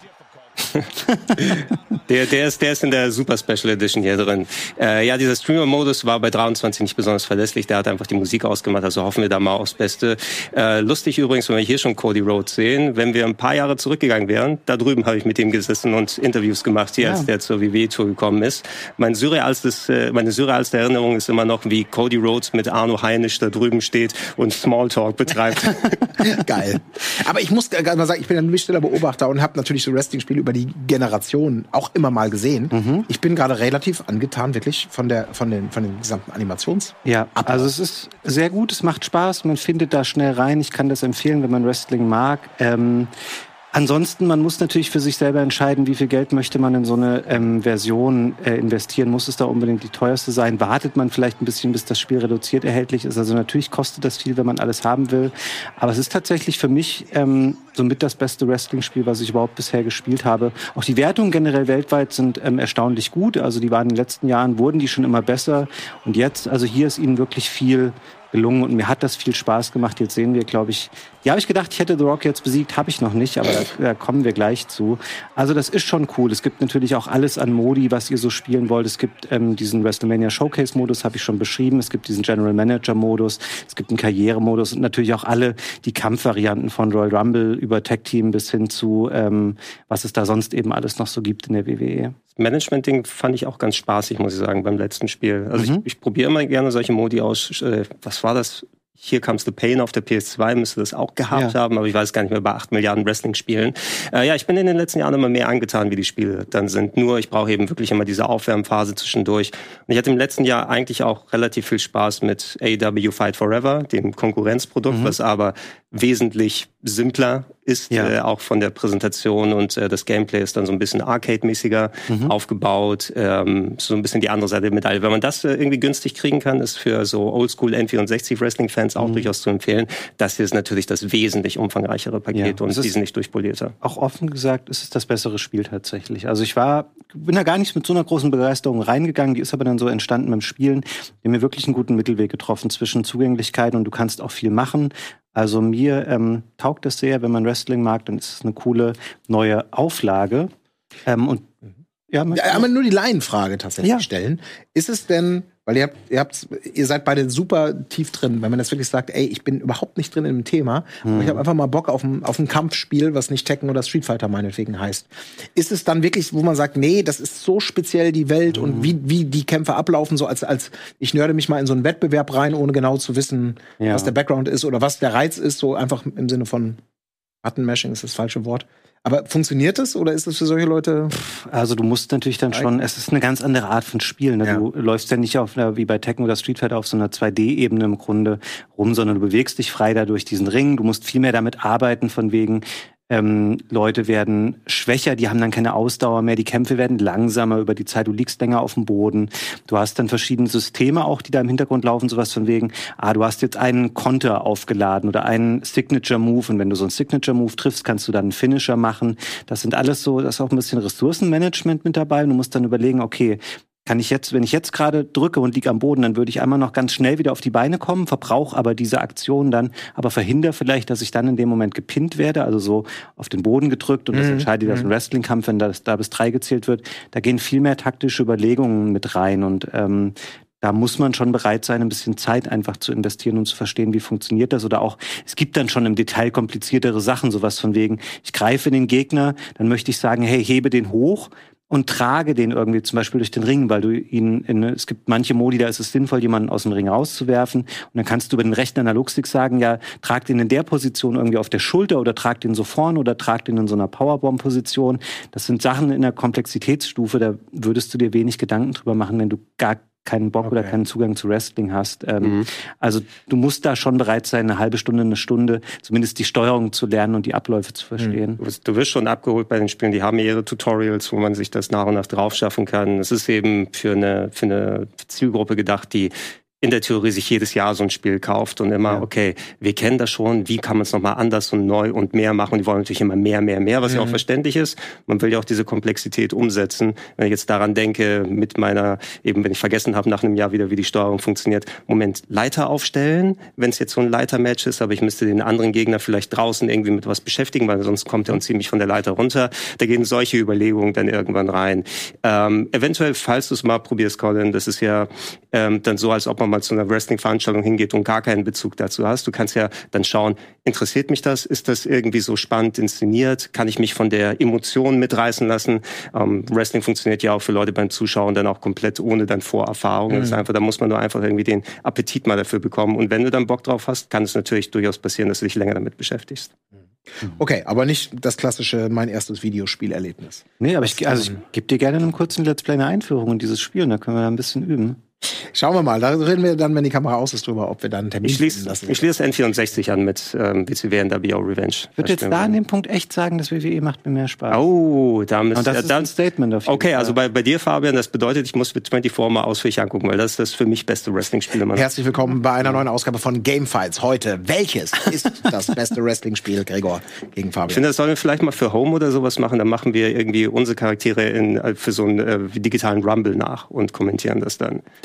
Der ist in der Super Special Edition hier drin. Ja, dieser Streamer-Modus war bei 23 nicht besonders verlässlich. Der hat einfach die Musik ausgemacht, also hoffen wir da mal aufs Beste. Lustig übrigens, wenn wir hier schon Cody Rhodes sehen, wenn wir ein paar Jahre zurückgegangen wären, da drüben habe ich mit ihm gesessen und Interviews gemacht, hier als der zur WWE-Tour gekommen ist. Meine surrealste Erinnerung ist immer noch, wie Cody Rhodes mit Arno Heinisch da drüben steht und Smalltalk betreibt. Geil. Aber ich muss mal sagen, ich bin ein stiller Beobachter und habe natürlich so Wrestling-Spiele über die Generation auch immer mal gesehen. Ich bin gerade relativ angetan, wirklich von den gesamten Animations. Ja, also es ist sehr gut, es macht Spaß, man findet da schnell rein. Ich kann das empfehlen, wenn man Wrestling mag. Ansonsten, man muss natürlich für sich selber entscheiden, wie viel Geld möchte man in so eine Version investieren. Muss es da unbedingt die teuerste sein? Wartet man vielleicht ein bisschen, bis das Spiel reduziert erhältlich ist? Also natürlich kostet das viel, wenn man alles haben will. Aber es ist tatsächlich für mich somit das beste Wrestling-Spiel, was ich überhaupt bisher gespielt habe. Auch die Wertungen generell weltweit sind erstaunlich gut. Also die waren in den letzten Jahren, wurden die schon immer besser. Und jetzt, also hier ist ihnen wirklich viel gelungen und mir hat das viel Spaß gemacht. Jetzt sehen wir, glaube ich, habe ich gedacht, ich hätte The Rock jetzt besiegt, habe ich noch nicht, aber da kommen wir gleich zu. Also das ist schon cool. Es gibt natürlich auch alles an Modi, was ihr so spielen wollt. Es gibt diesen WrestleMania Showcase-Modus, habe ich schon beschrieben. Es gibt diesen General Manager-Modus, es gibt einen Karriere-Modus und natürlich auch alle die Kampfvarianten von Royal Rumble über Tag-Team bis hin zu, was es da sonst eben alles noch so gibt in der WWE. Management-Ding fand ich auch ganz spaßig, muss ich sagen, beim letzten Spiel. Also ich probiere immer gerne solche Modi aus. Was war das? Here Comes the Pain auf der PS2 müsste das auch gehabt haben, aber ich weiß gar nicht mehr, bei 8 Milliarden Wrestling-Spielen. Ich bin in den letzten Jahren immer mehr angetan, wie die Spiele dann sind. Nur ich brauche eben wirklich immer diese Aufwärmphase zwischendurch. Und ich hatte im letzten Jahr eigentlich auch relativ viel Spaß mit AEW Fight Forever, dem Konkurrenzprodukt, was aber wesentlich simpler ist, auch von der Präsentation, und das Gameplay ist dann so ein bisschen Arcade-mäßiger aufgebaut, so ein bisschen die andere Seite der Medaille. Wenn man das irgendwie günstig kriegen kann, ist für so Oldschool N64-Wrestling-Fans auch durchaus zu empfehlen. Das hier ist natürlich das wesentlich umfangreichere Paket und wesentlich durchpolierter. Auch offen gesagt ist es das bessere Spiel tatsächlich. Also bin da gar nicht mit so einer großen Begeisterung reingegangen, die ist aber dann so entstanden beim Spielen. Wir haben mir wirklich einen guten Mittelweg getroffen zwischen Zugänglichkeit und du kannst auch viel machen. Also mir taugt es sehr, wenn man Wrestling mag, dann ist es eine coole neue Auflage. Aber nur die Laienfrage tatsächlich stellen. Ist es denn, weil ihr seid beide super tief drin, wenn man das wirklich sagt, ey, ich bin überhaupt nicht drin in dem Thema, aber ich habe einfach mal Bock auf ein Kampfspiel, was nicht Tekken oder Street Fighter meinetwegen heißt. Ist es dann wirklich, wo man sagt, nee, das ist so speziell die Welt und wie die Kämpfe ablaufen, so als ich nörde mich mal in so einen Wettbewerb rein, ohne genau zu wissen, was der Background ist oder was der Reiz ist, so einfach im Sinne von Button-Mashing ist das falsche Wort. Aber funktioniert das oder ist das für solche Leute? Also du musst natürlich dann schon, es ist eine ganz andere Art von Spiel. Ne? Du läufst ja nicht wie bei Tekken oder Street Fighter auf so einer 2D-Ebene im Grunde rum, sondern du bewegst dich frei da durch diesen Ring. Du musst viel mehr damit arbeiten, von wegen Leute werden schwächer, die haben dann keine Ausdauer mehr, die Kämpfe werden langsamer über die Zeit, du liegst länger auf dem Boden. Du hast dann verschiedene Systeme auch, die da im Hintergrund laufen, sowas von wegen, du hast jetzt einen Konter aufgeladen oder einen Signature-Move und wenn du so einen Signature-Move triffst, kannst du dann einen Finisher machen. Das sind alles so, das ist auch ein bisschen Ressourcenmanagement mit dabei und du musst dann überlegen, okay, wenn ich jetzt gerade drücke und liege am Boden, dann würde ich einmal noch ganz schnell wieder auf die Beine kommen, verbrauche aber diese Aktion dann, aber verhindere vielleicht, dass ich dann in dem Moment gepinnt werde, also so auf den Boden gedrückt und das entscheidet das im Wrestling-Kampf, wenn das da bis 3 gezählt wird. Da gehen viel mehr taktische Überlegungen mit rein und da muss man schon bereit sein, ein bisschen Zeit einfach zu investieren und zu verstehen, wie funktioniert das. Oder auch, es gibt dann schon im Detail kompliziertere Sachen, sowas von wegen, ich greife den Gegner, dann möchte ich sagen, hey, hebe den hoch und trage den irgendwie zum Beispiel durch den Ring, weil du es gibt manche Modi, da ist es sinnvoll, jemanden aus dem Ring rauszuwerfen. Und dann kannst du über den rechten Analogstick sagen, ja, trag den in der Position irgendwie auf der Schulter oder trag den so vorn oder trag den in so einer Powerbomb-Position. Das sind Sachen in der Komplexitätsstufe, da würdest du dir wenig Gedanken drüber machen, wenn du gar keinen Bock oder keinen Zugang zu Wrestling hast. Also du musst da schon bereit sein, eine Stunde, zumindest die Steuerung zu lernen und die Abläufe zu verstehen. Du wirst schon abgeholt bei den Spielen, die haben ihre Tutorials, wo man sich das nach und nach drauf schaffen kann. Es ist eben für eine Zielgruppe gedacht, die in der Theorie sich jedes Jahr so ein Spiel kauft und immer, okay, wir kennen das schon, wie kann man es nochmal anders und neu und mehr machen? Und die wollen natürlich immer mehr, was ja auch verständlich ist. Man will ja auch diese Komplexität umsetzen. Wenn ich jetzt daran denke, mit meiner, eben wenn ich vergessen habe nach einem Jahr wieder, wie die Steuerung funktioniert, Leiter aufstellen, wenn es jetzt so ein Leitermatch ist, aber ich müsste den anderen Gegner vielleicht draußen irgendwie mit was beschäftigen, weil sonst kommt er und zieht mich von der Leiter runter. Da gehen solche Überlegungen dann irgendwann rein. Eventuell, falls du es mal probierst, Colin, das ist ja dann so, als ob man mal zu einer Wrestling-Veranstaltung hingeht und gar keinen Bezug dazu hast. Du kannst ja dann schauen, interessiert mich das? Ist das irgendwie so spannend inszeniert? Kann ich mich von der Emotion mitreißen lassen? Wrestling funktioniert ja auch für Leute beim Zuschauen dann auch komplett ohne dann Vorerfahrung. Das ist einfach, da muss man nur einfach irgendwie den Appetit mal dafür bekommen. Und wenn du dann Bock drauf hast, kann es natürlich durchaus passieren, dass du dich länger damit beschäftigst. Okay, aber nicht das klassische, mein erstes Videospielerlebnis. Nee, aber ich gebe dir gerne einen kurzen Let's Play, eine Einführung in dieses Spiel und da können wir da ein bisschen üben. Schauen wir mal, da reden wir dann, wenn die Kamera aus ist, drüber, ob wir dann einen Termin finden lassen. Ich schließe N64 an mit WCW NWO Revenge. Ich würde jetzt da an dem Punkt echt sagen, das WWE macht mir mehr Spaß. Oh, da müsst das ist ein Statement auf jeden Fall. Okay, also bei dir, Fabian, das bedeutet, ich muss mit 24 mal ausführlich angucken, weil das ist das für mich beste Wrestling-Spiel. Herzlich willkommen bei einer neuen Ausgabe von Gamefights. Heute, welches ist das beste Wrestling-Spiel, Gregor, gegen Fabian? Ich finde, das sollen wir vielleicht mal für Home oder sowas machen. Dann machen wir irgendwie unsere Charaktere für so einen digitalen Rumble nach und kommentieren das dann.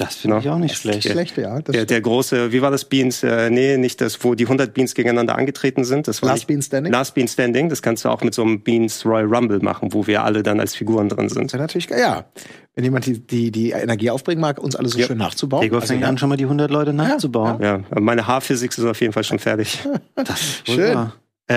Das finde ich auch nicht schlecht. Schlecht, ja. Der große, wie war das Beans? Nee, nicht das, wo die 100 Beans gegeneinander angetreten sind. Das war Last Bean Standing? Last Bean Standing. Das kannst du auch mit so einem Beans Royal Rumble machen, wo wir alle dann als Figuren drin sind. Das wäre natürlich geil, ja. Wenn jemand die Energie aufbringen mag, uns alle so schön nachzubauen. Gregor fängt an, schon mal die 100 Leute nachzubauen. Ja, meine Haarphysik ist auf jeden Fall schon fertig. Das ist Schön.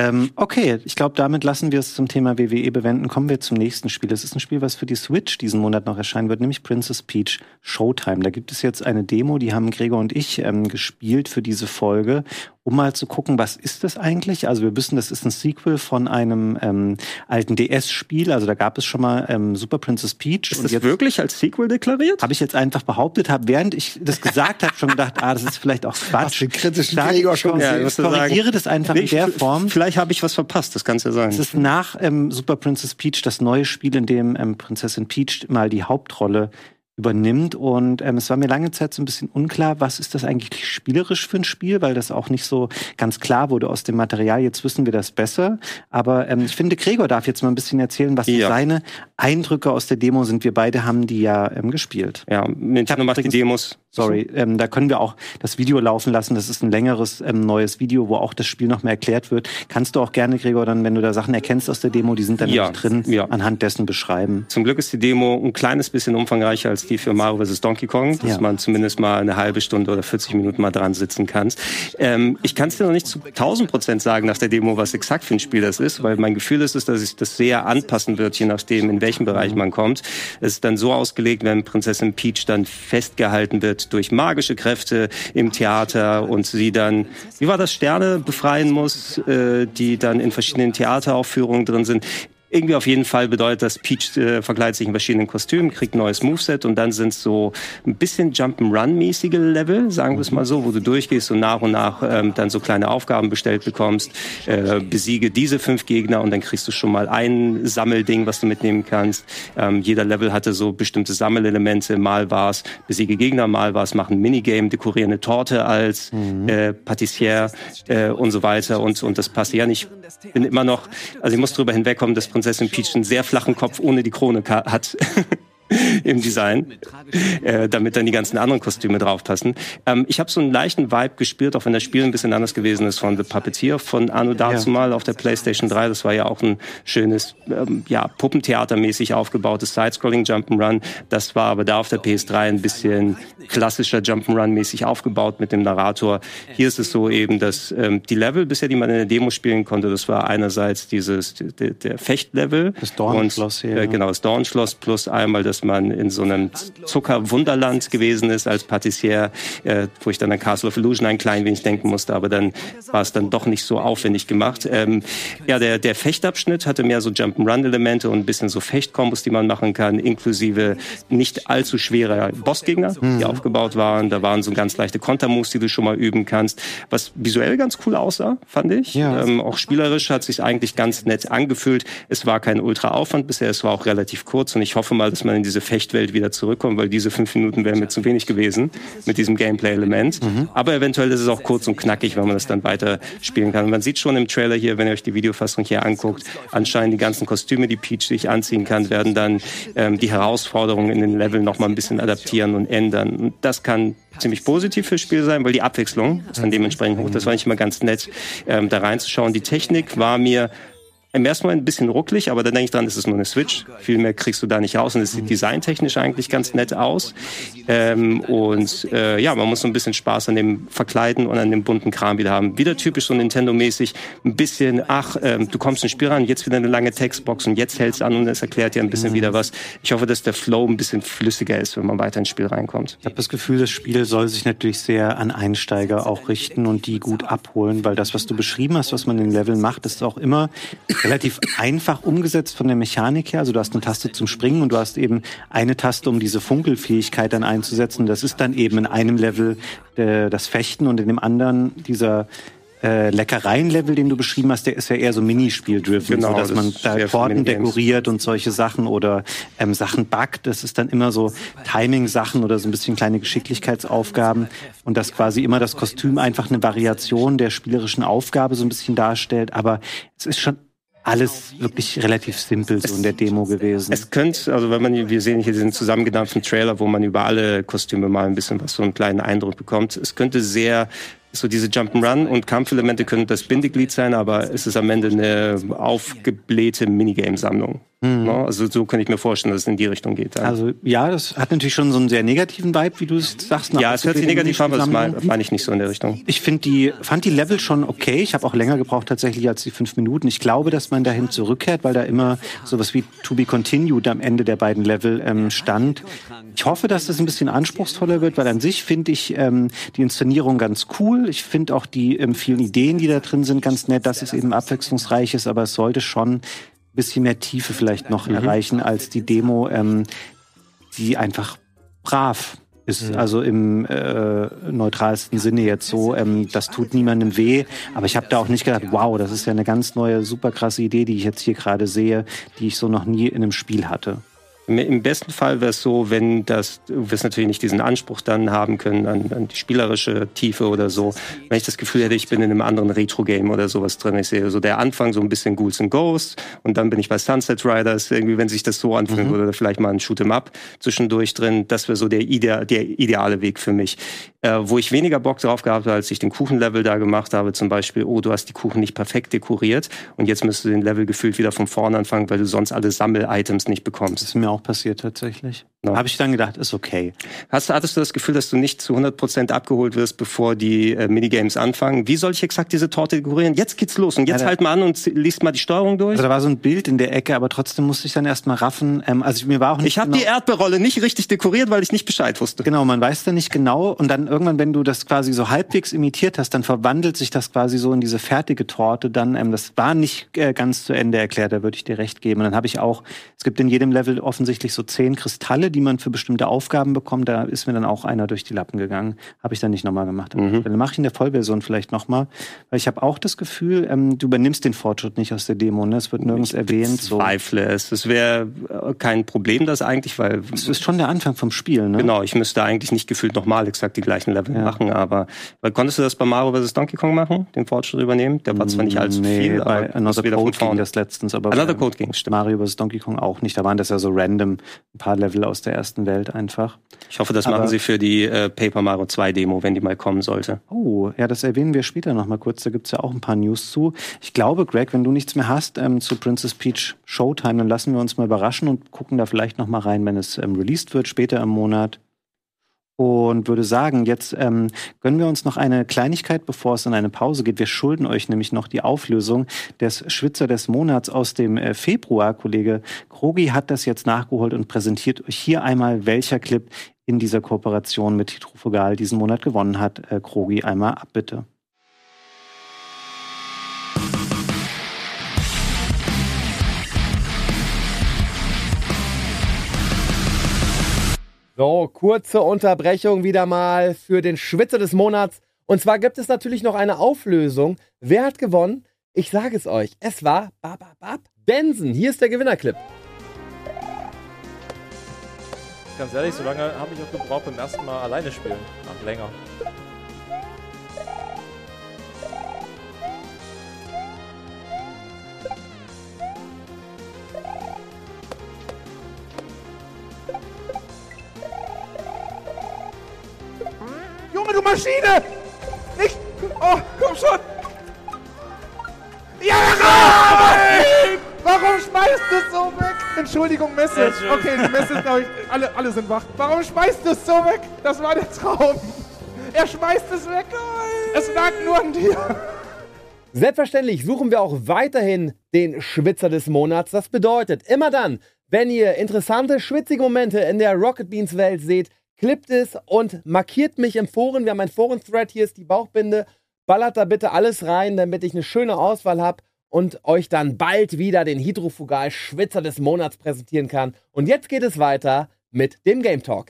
Okay, ich glaube, damit lassen wir es zum Thema WWE bewenden. Kommen wir zum nächsten Spiel. Es ist ein Spiel, was für die Switch diesen Monat noch erscheinen wird, nämlich Princess Peach Showtime. Da gibt es jetzt eine Demo, die haben Gregor und ich gespielt für diese Folge, um mal zu gucken, was ist das eigentlich? Also wir wissen, das ist ein Sequel von einem alten DS-Spiel. Also da gab es schon mal Super Princess Peach. Ist das wirklich als Sequel deklariert? Habe ich jetzt einfach behauptet, während ich das gesagt habe, schon gedacht, das ist vielleicht auch Quatsch. Den kritischen Gregor schon ich korrigiere das einfach in der Form. Vielleicht habe ich was verpasst, das kann es ja sein. Es ist nach Super Princess Peach das neue Spiel, in dem Prinzessin Peach mal die Hauptrolle übernimmt. Und es war mir lange Zeit so ein bisschen unklar, was ist das eigentlich spielerisch für ein Spiel, weil das auch nicht so ganz klar wurde aus dem Material. Jetzt wissen wir das besser. Aber ich finde, Gregor darf jetzt mal ein bisschen erzählen, was seine Eindrücke aus der Demo sind. Wir beide haben die ja gespielt. Ja, Nintendo macht die Demos. Sorry, da können wir auch das Video laufen lassen. Das ist ein längeres neues Video, wo auch das Spiel noch mehr erklärt wird. Kannst du auch gerne, Gregor, dann, wenn du da Sachen erkennst aus der Demo, die sind dann nicht drin, anhand dessen beschreiben. Zum Glück ist die Demo ein kleines bisschen umfangreicher als die für Mario vs. Donkey Kong, dass man zumindest mal eine halbe Stunde oder 40 Minuten mal dran sitzen kann. Ich kann es dir noch nicht zu 1000% sagen nach der Demo, was exakt für ein Spiel das ist, weil mein Gefühl ist, dass sich das sehr anpassen wird, je nachdem, in welchem Bereich man kommt. Es ist dann so ausgelegt, wenn Prinzessin Peach dann festgehalten wird durch magische Kräfte im Theater und sie dann, wie war das, Sterne befreien muss, die dann in verschiedenen Theateraufführungen drin sind. Irgendwie auf jeden Fall bedeutet das, Peach verkleidet sich in verschiedenen Kostümen, kriegt ein neues Moveset und dann sind so ein bisschen Jump'n'Run-mäßige Level, sagen wir es mal so, wo du durchgehst und nach dann so kleine Aufgaben bestellt bekommst, besiege diese 5 Gegner und dann kriegst du schon mal ein Sammelding, was du mitnehmen kannst. Jeder Level hatte so bestimmte Sammelelemente, mal war's besiege Gegner, mal war's mach ein Minigame, dekoriere eine Torte als Patissiere und so weiter und das passt ja nicht. Ich bin immer noch, also ich muss drüber hinwegkommen, dass Prinzessin Peach einen sehr flachen Kopf ohne die Krone hat im Design, damit dann die ganzen anderen Kostüme draufpassen. Ich habe so einen leichten Vibe gespürt, auch wenn das Spiel ein bisschen anders gewesen ist, von The Puppeteer von Anno dazumal auf der PlayStation 3. Das war ja auch ein schönes, Puppentheatermäßig aufgebautes Side-Scrolling Jump'n'Run. Das war aber da auf der PS3 ein bisschen klassischer Jump'n'Run-mäßig aufgebaut mit dem Narrator. Hier ist es so eben, dass die Level bisher, die man in der Demo spielen konnte, das war einerseits der Fechtlevel. Das Dornenschloss hier. Genau, das Dornenschloss plus einmal dass man in so einem Zuckerwunderland gewesen ist als Patissiere, wo ich dann an Castle of Illusion ein klein wenig denken musste, aber dann war es dann doch nicht so aufwendig gemacht. Der Fechtabschnitt hatte mehr so Jump'n'Run-Elemente und ein bisschen so Fechtkombos, die man machen kann, inklusive nicht allzu schwerer Bossgegner, die aufgebaut waren. Da waren so ganz leichte Kontermoves, die du schon mal üben kannst, was visuell ganz cool aussah, fand ich. Ja. Auch spielerisch hat sich eigentlich ganz nett angefühlt. Es war kein Ultra-Aufwand bisher, es war auch relativ kurz und ich hoffe mal, dass man in diese Fechtwelt wieder zurückkommt, weil diese 5 Minuten wären mir zu wenig gewesen mit diesem Gameplay-Element. Aber eventuell ist es auch kurz und knackig, wenn man das dann weiter spielen kann. Und man sieht schon im Trailer hier, wenn ihr euch die Videofassung hier anguckt, anscheinend die ganzen Kostüme, die Peach sich anziehen kann, werden dann die Herausforderungen in den Leveln noch mal ein bisschen adaptieren und ändern. Und das kann ziemlich positiv fürs Spiel sein, weil die Abwechslung ist dann dementsprechend hoch. Das war nicht immer ganz nett, da reinzuschauen. Die Technik war mir im ersten Mal ein bisschen rucklig, aber dann denke ich dran, es ist nur eine Switch. Viel mehr kriegst du da nicht raus und es sieht designtechnisch eigentlich ganz nett aus. Man muss so ein bisschen Spaß an dem Verkleiden und an dem bunten Kram wieder haben. Wieder typisch so Nintendo-mäßig, ein bisschen, du kommst ins Spiel ran, jetzt wieder eine lange Textbox und jetzt hältst du an und es erklärt dir ein bisschen wieder was. Ich hoffe, dass der Flow ein bisschen flüssiger ist, wenn man weiter ins Spiel reinkommt. Ich habe das Gefühl, das Spiel soll sich natürlich sehr an Einsteiger auch richten und die gut abholen, weil das, was du beschrieben hast, was man in den Leveln macht, ist auch immer relativ einfach umgesetzt von der Mechanik her. Also du hast eine Taste zum Springen und du hast eben eine Taste, um diese Funkelfähigkeit dann einzusetzen. Das ist dann eben in einem Level das Fechten und in dem anderen dieser Leckereien-Level, den du beschrieben hast, der ist ja eher so Minispiel-driven, genau, so dass man da Torten dekoriert und solche Sachen oder Sachen backt. Das ist dann immer so Timing-Sachen oder so ein bisschen kleine Geschicklichkeitsaufgaben und dass quasi immer das Kostüm einfach eine Variation der spielerischen Aufgabe so ein bisschen darstellt. Aber es ist schon alles wirklich relativ simpel so in der Demo gewesen. Es könnte, also wir sehen hier diesen zusammengedampften Trailer, wo man über alle Kostüme mal ein bisschen so einen kleinen Eindruck bekommt. Es könnte sehr so diese Jump'n'Run und Kampfelemente können das Bindeglied sein, aber es ist am Ende eine aufgeblähte Minigame-Sammlung. No? Also so kann ich mir vorstellen, dass es in die Richtung geht. Dann. Also ja, das hat natürlich schon so einen sehr negativen Vibe, wie du es sagst. Ja, es hört sich negativ an, aber das meine ich nicht so in der Richtung. Ich fand die Level schon okay. Ich habe auch länger gebraucht tatsächlich als die 5 Minuten. Ich glaube, dass man dahin zurückkehrt, weil da immer sowas wie To Be Continued am Ende der beiden Level stand. Ich hoffe, dass das ein bisschen anspruchsvoller wird, weil an sich finde ich die Inszenierung ganz cool. Ich finde auch die vielen Ideen, die da drin sind, ganz nett, dass es eben abwechslungsreich ist, aber es sollte schon ein bisschen mehr Tiefe vielleicht noch erreichen als die Demo, die einfach brav ist, also im neutralsten Sinne jetzt so. Das tut niemandem weh, aber ich habe da auch nicht gedacht, wow, das ist ja eine ganz neue, super krasse Idee, die ich jetzt hier gerade sehe, die ich so noch nie in einem Spiel hatte. Im besten Fall wäre es so, wenn wir natürlich nicht diesen Anspruch dann haben können an die spielerische Tiefe oder so, wenn ich das Gefühl hätte, ich bin in einem anderen Retro-Game oder sowas drin. Ich sehe so der Anfang so ein bisschen Ghouls and Ghosts und dann bin ich bei Sunset Riders, irgendwie, wenn sich das so anfühlen würde, oder vielleicht mal ein Shoot'em-up zwischendurch drin. Das wäre so der ideale Weg für mich. Wo ich weniger Bock drauf gehabt habe, als ich den Kuchenlevel da gemacht habe, zum Beispiel, du hast die Kuchen nicht perfekt dekoriert und jetzt müsstest du den Level gefühlt wieder von vorne anfangen, weil du sonst alle Sammel-Items nicht bekommst. Das ist mir auch passiert tatsächlich. Ja. Habe ich dann gedacht, ist okay. Hattest du das Gefühl, dass du nicht zu 100% abgeholt wirst, bevor die Minigames anfangen? Wie soll ich exakt diese Torte dekorieren? Jetzt geht's los und jetzt halt mal an und liest mal die Steuerung durch. Also da war so ein Bild in der Ecke, aber trotzdem musste ich dann erst mal raffen. Mir war auch nicht ich habe die Erdbeerrolle nicht richtig dekoriert, weil ich nicht Bescheid wusste. Genau, man weiß dann nicht genau und dann irgendwann, wenn du das quasi so halbwegs imitiert hast, dann verwandelt sich das quasi so in diese fertige Torte. Dann, das war nicht ganz zu Ende erklärt, da würde ich dir recht geben. Und dann habe ich auch, es gibt in jedem Level offensichtlich so 10 Kristalle, die man für bestimmte Aufgaben bekommt. Da ist mir dann auch einer durch die Lappen gegangen. Habe ich dann nicht nochmal gemacht. Dann mache ich in der Vollversion vielleicht nochmal. Weil ich habe auch das Gefühl, du übernimmst den Fortschritt nicht aus der Demo. Ne? Es wird nirgends erwähnt. Ich zweifle es. Es wäre kein Problem, das eigentlich, weil... Es ist schon der Anfang vom Spiel, ne? Genau, ich müsste eigentlich nicht gefühlt nochmal exakt die gleichen Level machen, aber konntest du das bei Mario vs. Donkey Kong machen? Den Fortschritt übernehmen? Der war zwar nicht allzu viel, aber bei Another Code ging das letztens, aber Another Code ging, stimmt. Mario vs. Donkey Kong auch nicht. Da waren das ja so random ein paar Level aus der ersten Welt einfach. Ich hoffe, das machen sie für die Paper Mario 2 Demo, wenn die mal kommen sollte. Oh, ja, das erwähnen wir später noch mal kurz. Da gibt's ja auch ein paar News zu. Ich glaube, Greg, wenn du nichts mehr hast zu Princess Peach Showtime, dann lassen wir uns mal überraschen und gucken da vielleicht noch mal rein, wenn es released wird, später im Monat. Und würde sagen, jetzt gönnen wir uns noch eine Kleinigkeit, bevor es in eine Pause geht. Wir schulden euch nämlich noch die Auflösung des Schwitzer des Monats aus dem Februar. Kollege Krogi hat das jetzt nachgeholt und präsentiert euch hier einmal, welcher Clip in dieser Kooperation mit Hydrofugal diesen Monat gewonnen hat. Krogi, einmal ab, bitte. So, kurze Unterbrechung wieder mal für den Schwitzer des Monats. Und zwar gibt es natürlich noch eine Auflösung. Wer hat gewonnen? Ich sage es euch. Es war Benson. Hier ist der Gewinnerclip. Ganz ehrlich, so lange habe ich auch gebraucht beim ersten Mal alleine spielen. Ach, länger. Junge, du Maschine! Nicht! Oh, komm schon! Ja, nein! Warum schmeißt du es so weg? Entschuldigung, Messe. Okay, die Messe ist, glaube ich, alle sind wach. Warum schmeißt du es so weg? Das war der Traum. Er schmeißt es weg. Es lag nur an dir. Selbstverständlich suchen wir auch weiterhin den Schwitzer des Monats. Das bedeutet, immer dann, wenn ihr interessante, schwitzige Momente in der Rocket Beans Welt seht, klippt es und markiert mich im Foren. Wir haben ein Foren-Thread, hier ist die Bauchbinde. Ballert da bitte alles rein, damit ich eine schöne Auswahl habe und euch dann bald wieder den Hydrofugal Schwitzer des Monats präsentieren kann. Und jetzt geht es weiter mit dem Game Talk.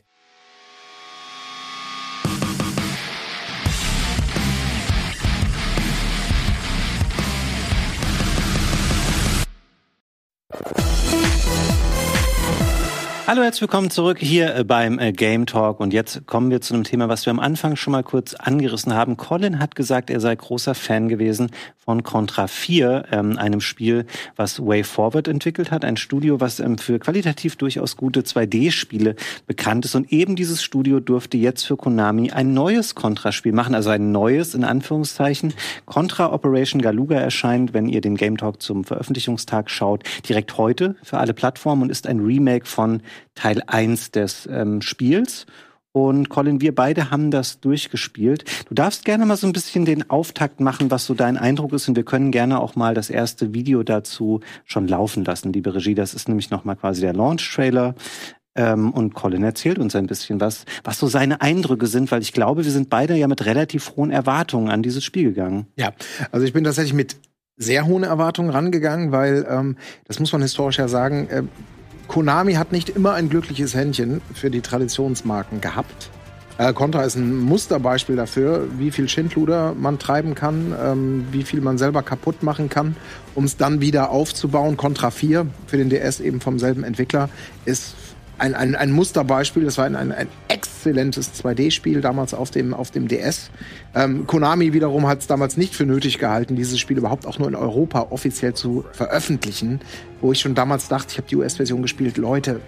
Hallo, herzlich willkommen zurück hier beim Game Talk. Und jetzt kommen wir zu einem Thema, was wir am Anfang schon mal kurz angerissen haben. Colin hat gesagt, er sei großer Fan gewesen von Contra 4, einem Spiel, was Way Forward entwickelt hat. Ein Studio, was für qualitativ durchaus gute 2D-Spiele bekannt ist. Und eben dieses Studio durfte jetzt für Konami ein neues Contra-Spiel machen. Also ein neues, in Anführungszeichen. Contra Operation Galuga erscheint, wenn ihr den Game Talk zum Veröffentlichungstag schaut, direkt heute für alle Plattformen und ist ein Remake von Teil 1 des Spiels. Und Colin, wir beide haben das durchgespielt. Du darfst gerne mal so ein bisschen den Auftakt machen, was so dein Eindruck ist. Und wir können gerne auch mal das erste Video dazu schon laufen lassen, liebe Regie. Das ist nämlich noch mal quasi der Launch-Trailer. Und Colin erzählt uns ein bisschen was so seine Eindrücke sind, weil ich glaube, wir sind beide ja mit relativ hohen Erwartungen an dieses Spiel gegangen. Ja, also ich bin tatsächlich mit sehr hohen Erwartungen rangegangen, weil, das muss man historisch ja sagen, Konami hat nicht immer ein glückliches Händchen für die Traditionsmarken gehabt. Contra ist ein Musterbeispiel dafür, wie viel Schindluder man treiben kann, wie viel man selber kaputt machen kann, um es dann wieder aufzubauen. Contra 4 für den DS eben vom selben Entwickler ist ein Musterbeispiel. Das war ein exzellentes 2D-Spiel damals auf dem DS. Konami wiederum hat es damals nicht für nötig gehalten, dieses Spiel überhaupt auch nur in Europa offiziell zu veröffentlichen. Wo ich schon damals dachte, ich habe die US-Version gespielt, Leute,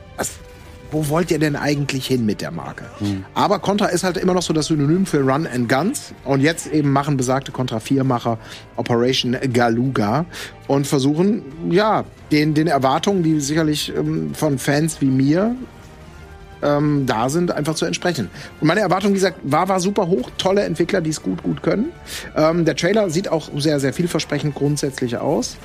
wo wollt ihr denn eigentlich hin mit der Marke? Aber Contra ist halt immer noch so das Synonym für Run and Guns. Und jetzt eben machen besagte Contra 4-Macher Operation Galuga und versuchen, ja, den Erwartungen, die sicherlich von Fans wie mir da sind, einfach zu entsprechen. Und meine Erwartung, wie gesagt, war super hoch. Tolle Entwickler, die es gut können. Der Trailer sieht auch sehr, sehr vielversprechend grundsätzlich aus.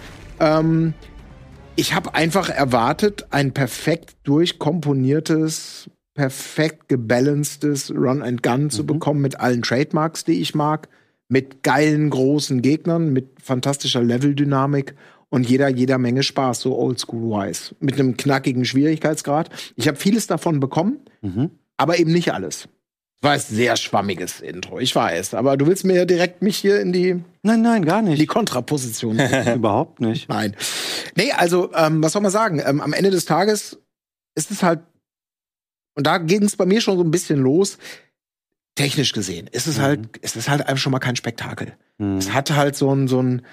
Ich habe einfach erwartet, ein perfekt durchkomponiertes, perfekt gebalancedes Run-and-Gun zu bekommen mit allen Trademarks, die ich mag, mit geilen, großen Gegnern, mit fantastischer Leveldynamik und jeder Menge Spaß, so oldschool-wise. Mit einem knackigen Schwierigkeitsgrad. Ich habe vieles davon bekommen, aber eben nicht alles. War ein sehr schwammiges Intro, ich weiß. Aber du willst mir ja direkt mich hier in die... Nein, gar nicht. Die Kontraposition. Überhaupt nicht. Nein. Nee, also, was soll man sagen? Am Ende des Tages ist es halt, und da ging es bei mir schon so ein bisschen los, technisch gesehen, ist es halt einfach schon mal kein Spektakel. Es hat halt so ein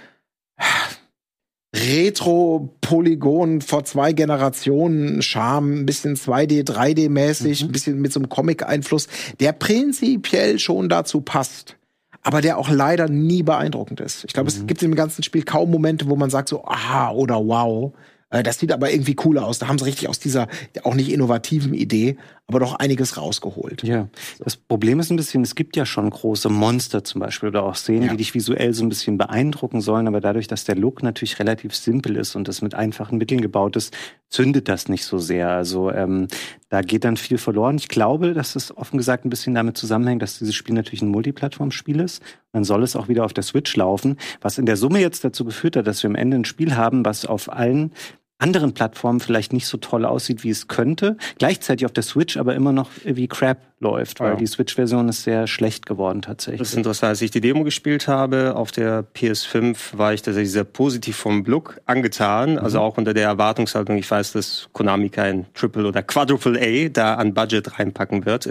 Retro-Polygon vor 2 Generationen Charme, ein bisschen 2D, 3D-mäßig, ein bisschen mit so einem Comic-Einfluss, der prinzipiell schon dazu passt, aber der auch leider nie beeindruckend ist. Ich glaube, es gibt im ganzen Spiel kaum Momente, wo man sagt so, aha oder wow. Das sieht aber irgendwie cool aus. Da haben sie richtig aus dieser auch nicht innovativen Idee, aber doch einiges rausgeholt. Ja, das Problem ist ein bisschen, es gibt ja schon große Monster zum Beispiel oder auch Szenen, die dich visuell so ein bisschen beeindrucken sollen, aber dadurch, dass der Look natürlich relativ simpel ist und das mit einfachen Mitteln gebaut ist, zündet das nicht so sehr. Also da geht dann viel verloren. Ich glaube, dass es offen gesagt ein bisschen damit zusammenhängt, dass dieses Spiel natürlich ein Multiplattform-Spiel ist. Dann soll es auch wieder auf der Switch laufen, was in der Summe jetzt dazu geführt hat, dass wir am Ende ein Spiel haben, was auf allen anderen Plattformen vielleicht nicht so toll aussieht, wie es könnte. Gleichzeitig auf der Switch aber immer noch wie Crap läuft, weil die Switch-Version ist sehr schlecht geworden tatsächlich. Das ist interessant. Als ich die Demo gespielt habe auf der PS5, war ich tatsächlich sehr positiv vom Look angetan. Also auch unter der Erwartungshaltung, ich weiß, dass Konami kein Triple oder Quadruple A da an Budget reinpacken wird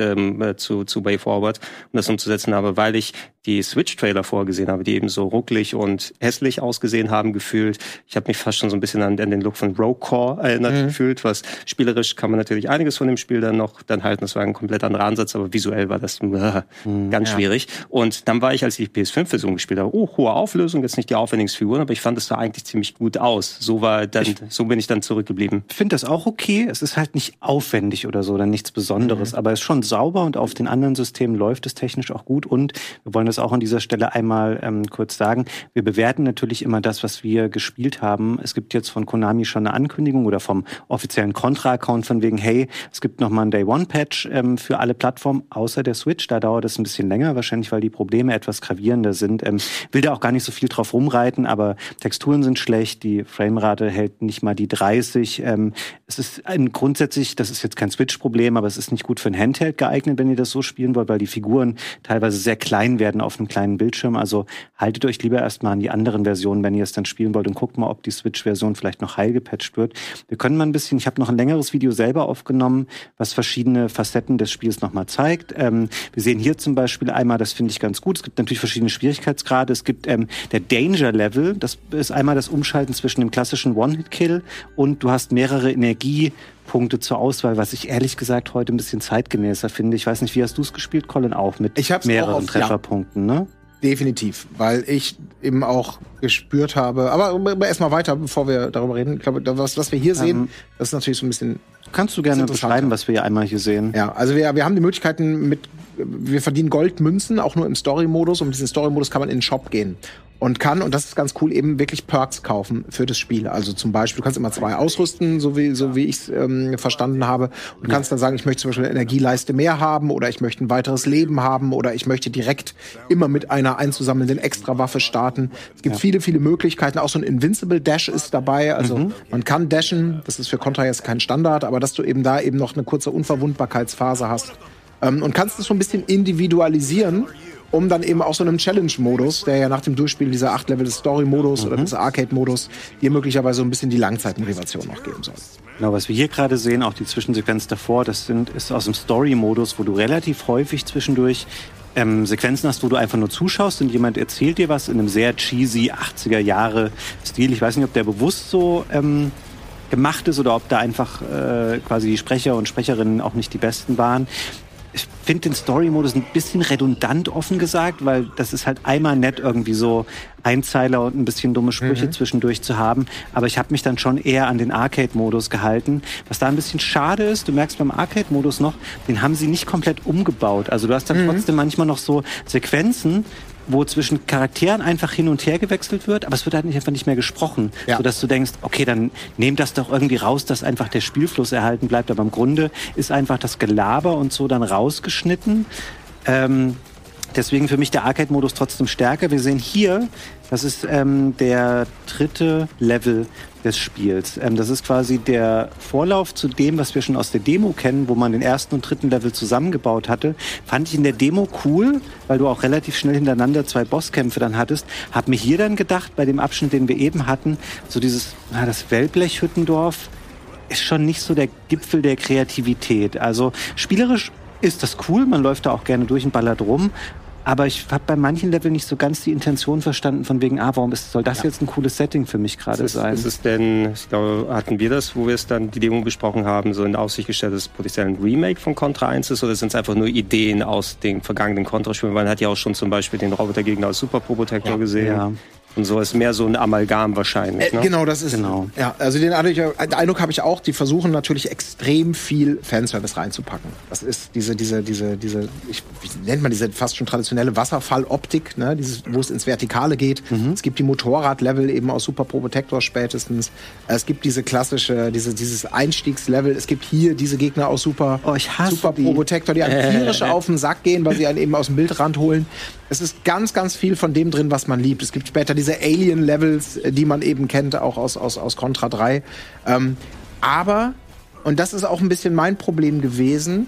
zu Way Forward, um das umzusetzen. Aber weil ich die Switch-Trailer vorgesehen habe, die eben so rucklig und hässlich ausgesehen haben, gefühlt. Ich habe mich fast schon so ein bisschen an den Look von Rogue Core erinnert gefühlt, was spielerisch kann man natürlich einiges von dem Spiel dann halten. Das war ein komplett anderer Ansatz, aber visuell war das ganz schwierig. Und dann war ich, als ich die PS5-Version gespielt habe, hohe Auflösung, jetzt nicht die aufwendigsten Figuren, aber ich fand, das sah eigentlich ziemlich gut aus. So bin ich dann zurückgeblieben. Ich finde das auch okay. Es ist halt nicht aufwendig oder so, oder nichts Besonderes, aber es ist schon sauber und auf den anderen Systemen läuft es technisch auch gut. Und wir wollen das auch an dieser Stelle einmal kurz sagen. Wir bewerten natürlich immer das, was wir gespielt haben. Es gibt jetzt von Konami schon eine Ankündigung oder vom offiziellen Contra-Account von wegen, hey, es gibt nochmal einen Day-One-Patch für alle Plattformen, außer der Switch. Da dauert es ein bisschen länger, wahrscheinlich, weil die Probleme etwas gravierender sind. Will da auch gar nicht so viel drauf rumreiten, aber Texturen sind schlecht, die Framerate hält nicht mal die 30. Es ist grundsätzlich, das ist jetzt kein Switch-Problem, aber es ist nicht gut für ein Handheld geeignet, wenn ihr das so spielen wollt, weil die Figuren teilweise sehr klein werden auf einem kleinen Bildschirm. Also haltet euch lieber erstmal an die anderen Versionen, wenn ihr es dann spielen wollt, und guckt mal, ob die Switch-Version vielleicht noch heil gepatcht gepatcht wird. Wir können mal ein bisschen, ich habe noch ein längeres Video selber aufgenommen, was verschiedene Facetten des Spiels nochmal zeigt. Wir sehen hier zum Beispiel einmal, das finde ich ganz gut, es gibt natürlich verschiedene Schwierigkeitsgrade. Es gibt der Danger-Level, das ist einmal das Umschalten zwischen dem klassischen One-Hit-Kill und du hast mehrere Energiepunkte zur Auswahl, was ich ehrlich gesagt heute ein bisschen zeitgemäßer finde. Ich weiß nicht, wie hast du es gespielt, Colin? Auch mit mehreren Trefferpunkten, ne? Definitiv, weil ich eben auch gespürt habe, aber erstmal weiter, bevor wir darüber reden. Ich glaube, was wir hier sehen, das ist natürlich so ein bisschen. Kannst du gerne beschreiben, was wir hier einmal hier sehen? Ja, also wir haben die Möglichkeiten wir verdienen Goldmünzen, auch nur im Story-Modus. Und mit diesem Story-Modus kann man in den Shop gehen. Und das ist ganz cool, eben wirklich Perks kaufen für das Spiel. Also zum Beispiel, du kannst immer 2 ausrüsten, so wie ich es verstanden habe. Und kannst dann sagen, ich möchte zum Beispiel eine Energieleiste mehr haben oder ich möchte ein weiteres Leben haben oder ich möchte direkt immer mit einer einzusammelnden Extrawaffe starten. Es gibt viele, viele Möglichkeiten. Auch so ein Invincible Dash ist dabei. Also man kann dashen, das ist für Contra jetzt kein Standard, aber dass du eben da eben noch eine kurze Unverwundbarkeitsphase hast. Und kannst es so ein bisschen individualisieren, um dann eben auch so einem Challenge-Modus, der ja nach dem Durchspielen dieser 8 Level des Story-Modus oder des Arcade-Modus dir möglicherweise so ein bisschen die Langzeitmotivation noch geben soll. Genau, was wir hier gerade sehen, auch die Zwischensequenz davor, ist aus dem Story-Modus, wo du relativ häufig zwischendurch Sequenzen hast, wo du einfach nur zuschaust und jemand erzählt dir was in einem sehr cheesy 80er-Jahre-Stil. Ich weiß nicht, ob der bewusst so gemacht ist oder ob da einfach quasi die Sprecher und Sprecherinnen auch nicht die besten waren. Ich finde den Story-Modus ein bisschen redundant, offen gesagt, weil das ist halt einmal nett, irgendwie so Einzeiler und ein bisschen dumme Sprüche zwischendurch zu haben. Aber ich habe mich dann schon eher an den Arcade-Modus gehalten. Was da ein bisschen schade ist, du merkst beim Arcade-Modus noch, den haben sie nicht komplett umgebaut. Also du hast dann trotzdem manchmal noch so Sequenzen, wo zwischen Charakteren einfach hin und her gewechselt wird, aber es wird halt einfach nicht mehr gesprochen, sodass du denkst, okay, dann nehmt das doch irgendwie raus, dass einfach der Spielfluss erhalten bleibt, aber im Grunde ist einfach das Gelaber und so dann rausgeschnitten. Deswegen für mich der Arcade-Modus trotzdem stärker. Wir sehen hier, das ist der 3. Level des Spiels. Das ist quasi der Vorlauf zu dem, was wir schon aus der Demo kennen, wo man den 1. und 3. Level zusammengebaut hatte. Fand ich in der Demo cool, weil du auch relativ schnell hintereinander 2 Bosskämpfe dann hattest. Hab mir hier dann gedacht, bei dem Abschnitt, den wir eben hatten, so das Wellblech-Hüttendorf ist schon nicht so der Gipfel der Kreativität. Also spielerisch ist das cool, man läuft da auch gerne durch und ballert rum. Aber ich habe bei manchen Leveln nicht so ganz die Intention verstanden, von wegen, warum soll das jetzt ein cooles Setting für mich gerade sein? Ist es denn, ich glaube, hatten wir das, wo wir es dann die Demo besprochen haben, so in Aussicht gestelltes potenziellen Remake von Contra 1 ist, oder sind es einfach nur Ideen aus den vergangenen Contra-Spielen? Man hat ja auch schon zum Beispiel den Robotergegner aus Super Protector gesehen. Ja. Und so ist mehr so ein Amalgam wahrscheinlich. Ne? Genau, das ist. Genau. Ja, also den Eindruck habe ich auch, die versuchen natürlich extrem viel Fanservice reinzupacken. Das ist diese, wie nennt man diese fast schon traditionelle Wasserfalloptik, ne? Wo es ins Vertikale geht. Es gibt die Motorradlevel eben aus Super Protector spätestens. Es gibt diese klassische, dieses Einstiegslevel. Es gibt hier diese Gegner aus Super Protector, die einem tierisch auf den Sack gehen, weil sie einen eben aus dem Bildrand holen. Es ist ganz, ganz viel von dem drin, was man liebt. Es gibt später diese Alien-Levels, die man eben kennt, auch aus Contra 3. Aber, und das ist auch ein bisschen mein Problem gewesen,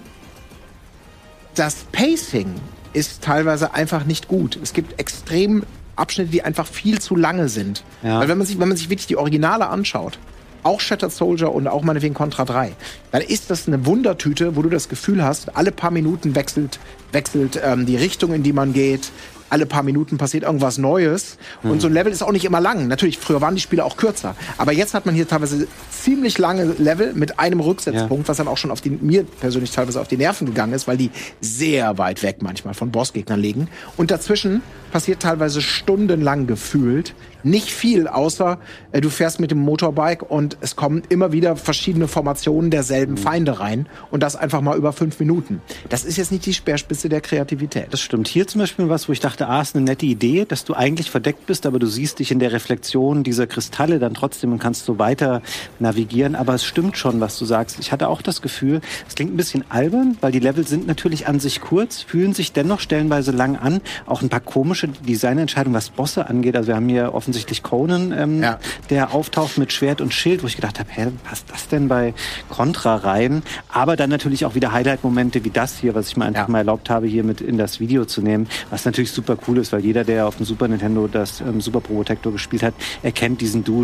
das Pacing ist teilweise einfach nicht gut. Es gibt extrem Abschnitte, die einfach viel zu lange sind. Ja. Weil wenn man sich wirklich die Originale anschaut, auch Shattered Soldier und auch meinetwegen Contra 3, dann ist das eine Wundertüte, wo du das Gefühl hast, alle paar Minuten wechselt die Richtung, in die man geht. Alle paar Minuten passiert irgendwas Neues. Und so ein Level ist auch nicht immer lang. Natürlich, früher waren die Spiele auch kürzer. Aber jetzt hat man hier teilweise ziemlich lange Level mit einem Rücksetzpunkt, was dann auch schon mir persönlich teilweise auf die Nerven gegangen ist, weil die sehr weit weg manchmal von Bossgegnern liegen. Und dazwischen passiert teilweise stundenlang gefühlt nicht viel, außer du fährst mit dem Motorbike und es kommen immer wieder verschiedene Formationen derselben Feinde rein. Und das einfach mal über 5 Minuten. Das ist jetzt nicht die Speerspitze der Kreativität. Das stimmt. Hier zum Beispiel was, wo ich dachte, ist eine nette Idee, dass du eigentlich verdeckt bist, aber du siehst dich in der Reflexion dieser Kristalle dann trotzdem und kannst so weiter navigieren. Aber es stimmt schon, was du sagst. Ich hatte auch das Gefühl, es klingt ein bisschen albern, weil die Level sind natürlich an sich kurz, fühlen sich dennoch stellenweise lang an. Auch ein paar komische Designentscheidungen, was Bosse angeht. Also wir haben hier offensichtlich Conan, der auftaucht mit Schwert und Schild, wo ich gedacht habe, passt das denn bei Contra rein? Aber dann natürlich auch wieder Highlight-Momente wie das hier, was ich mir einfach mal erlaubt habe, hier mit in das Video zu nehmen, was natürlich super cool ist, weil jeder, der auf dem Super Nintendo das Super Protector gespielt hat, erkennt diesen Dude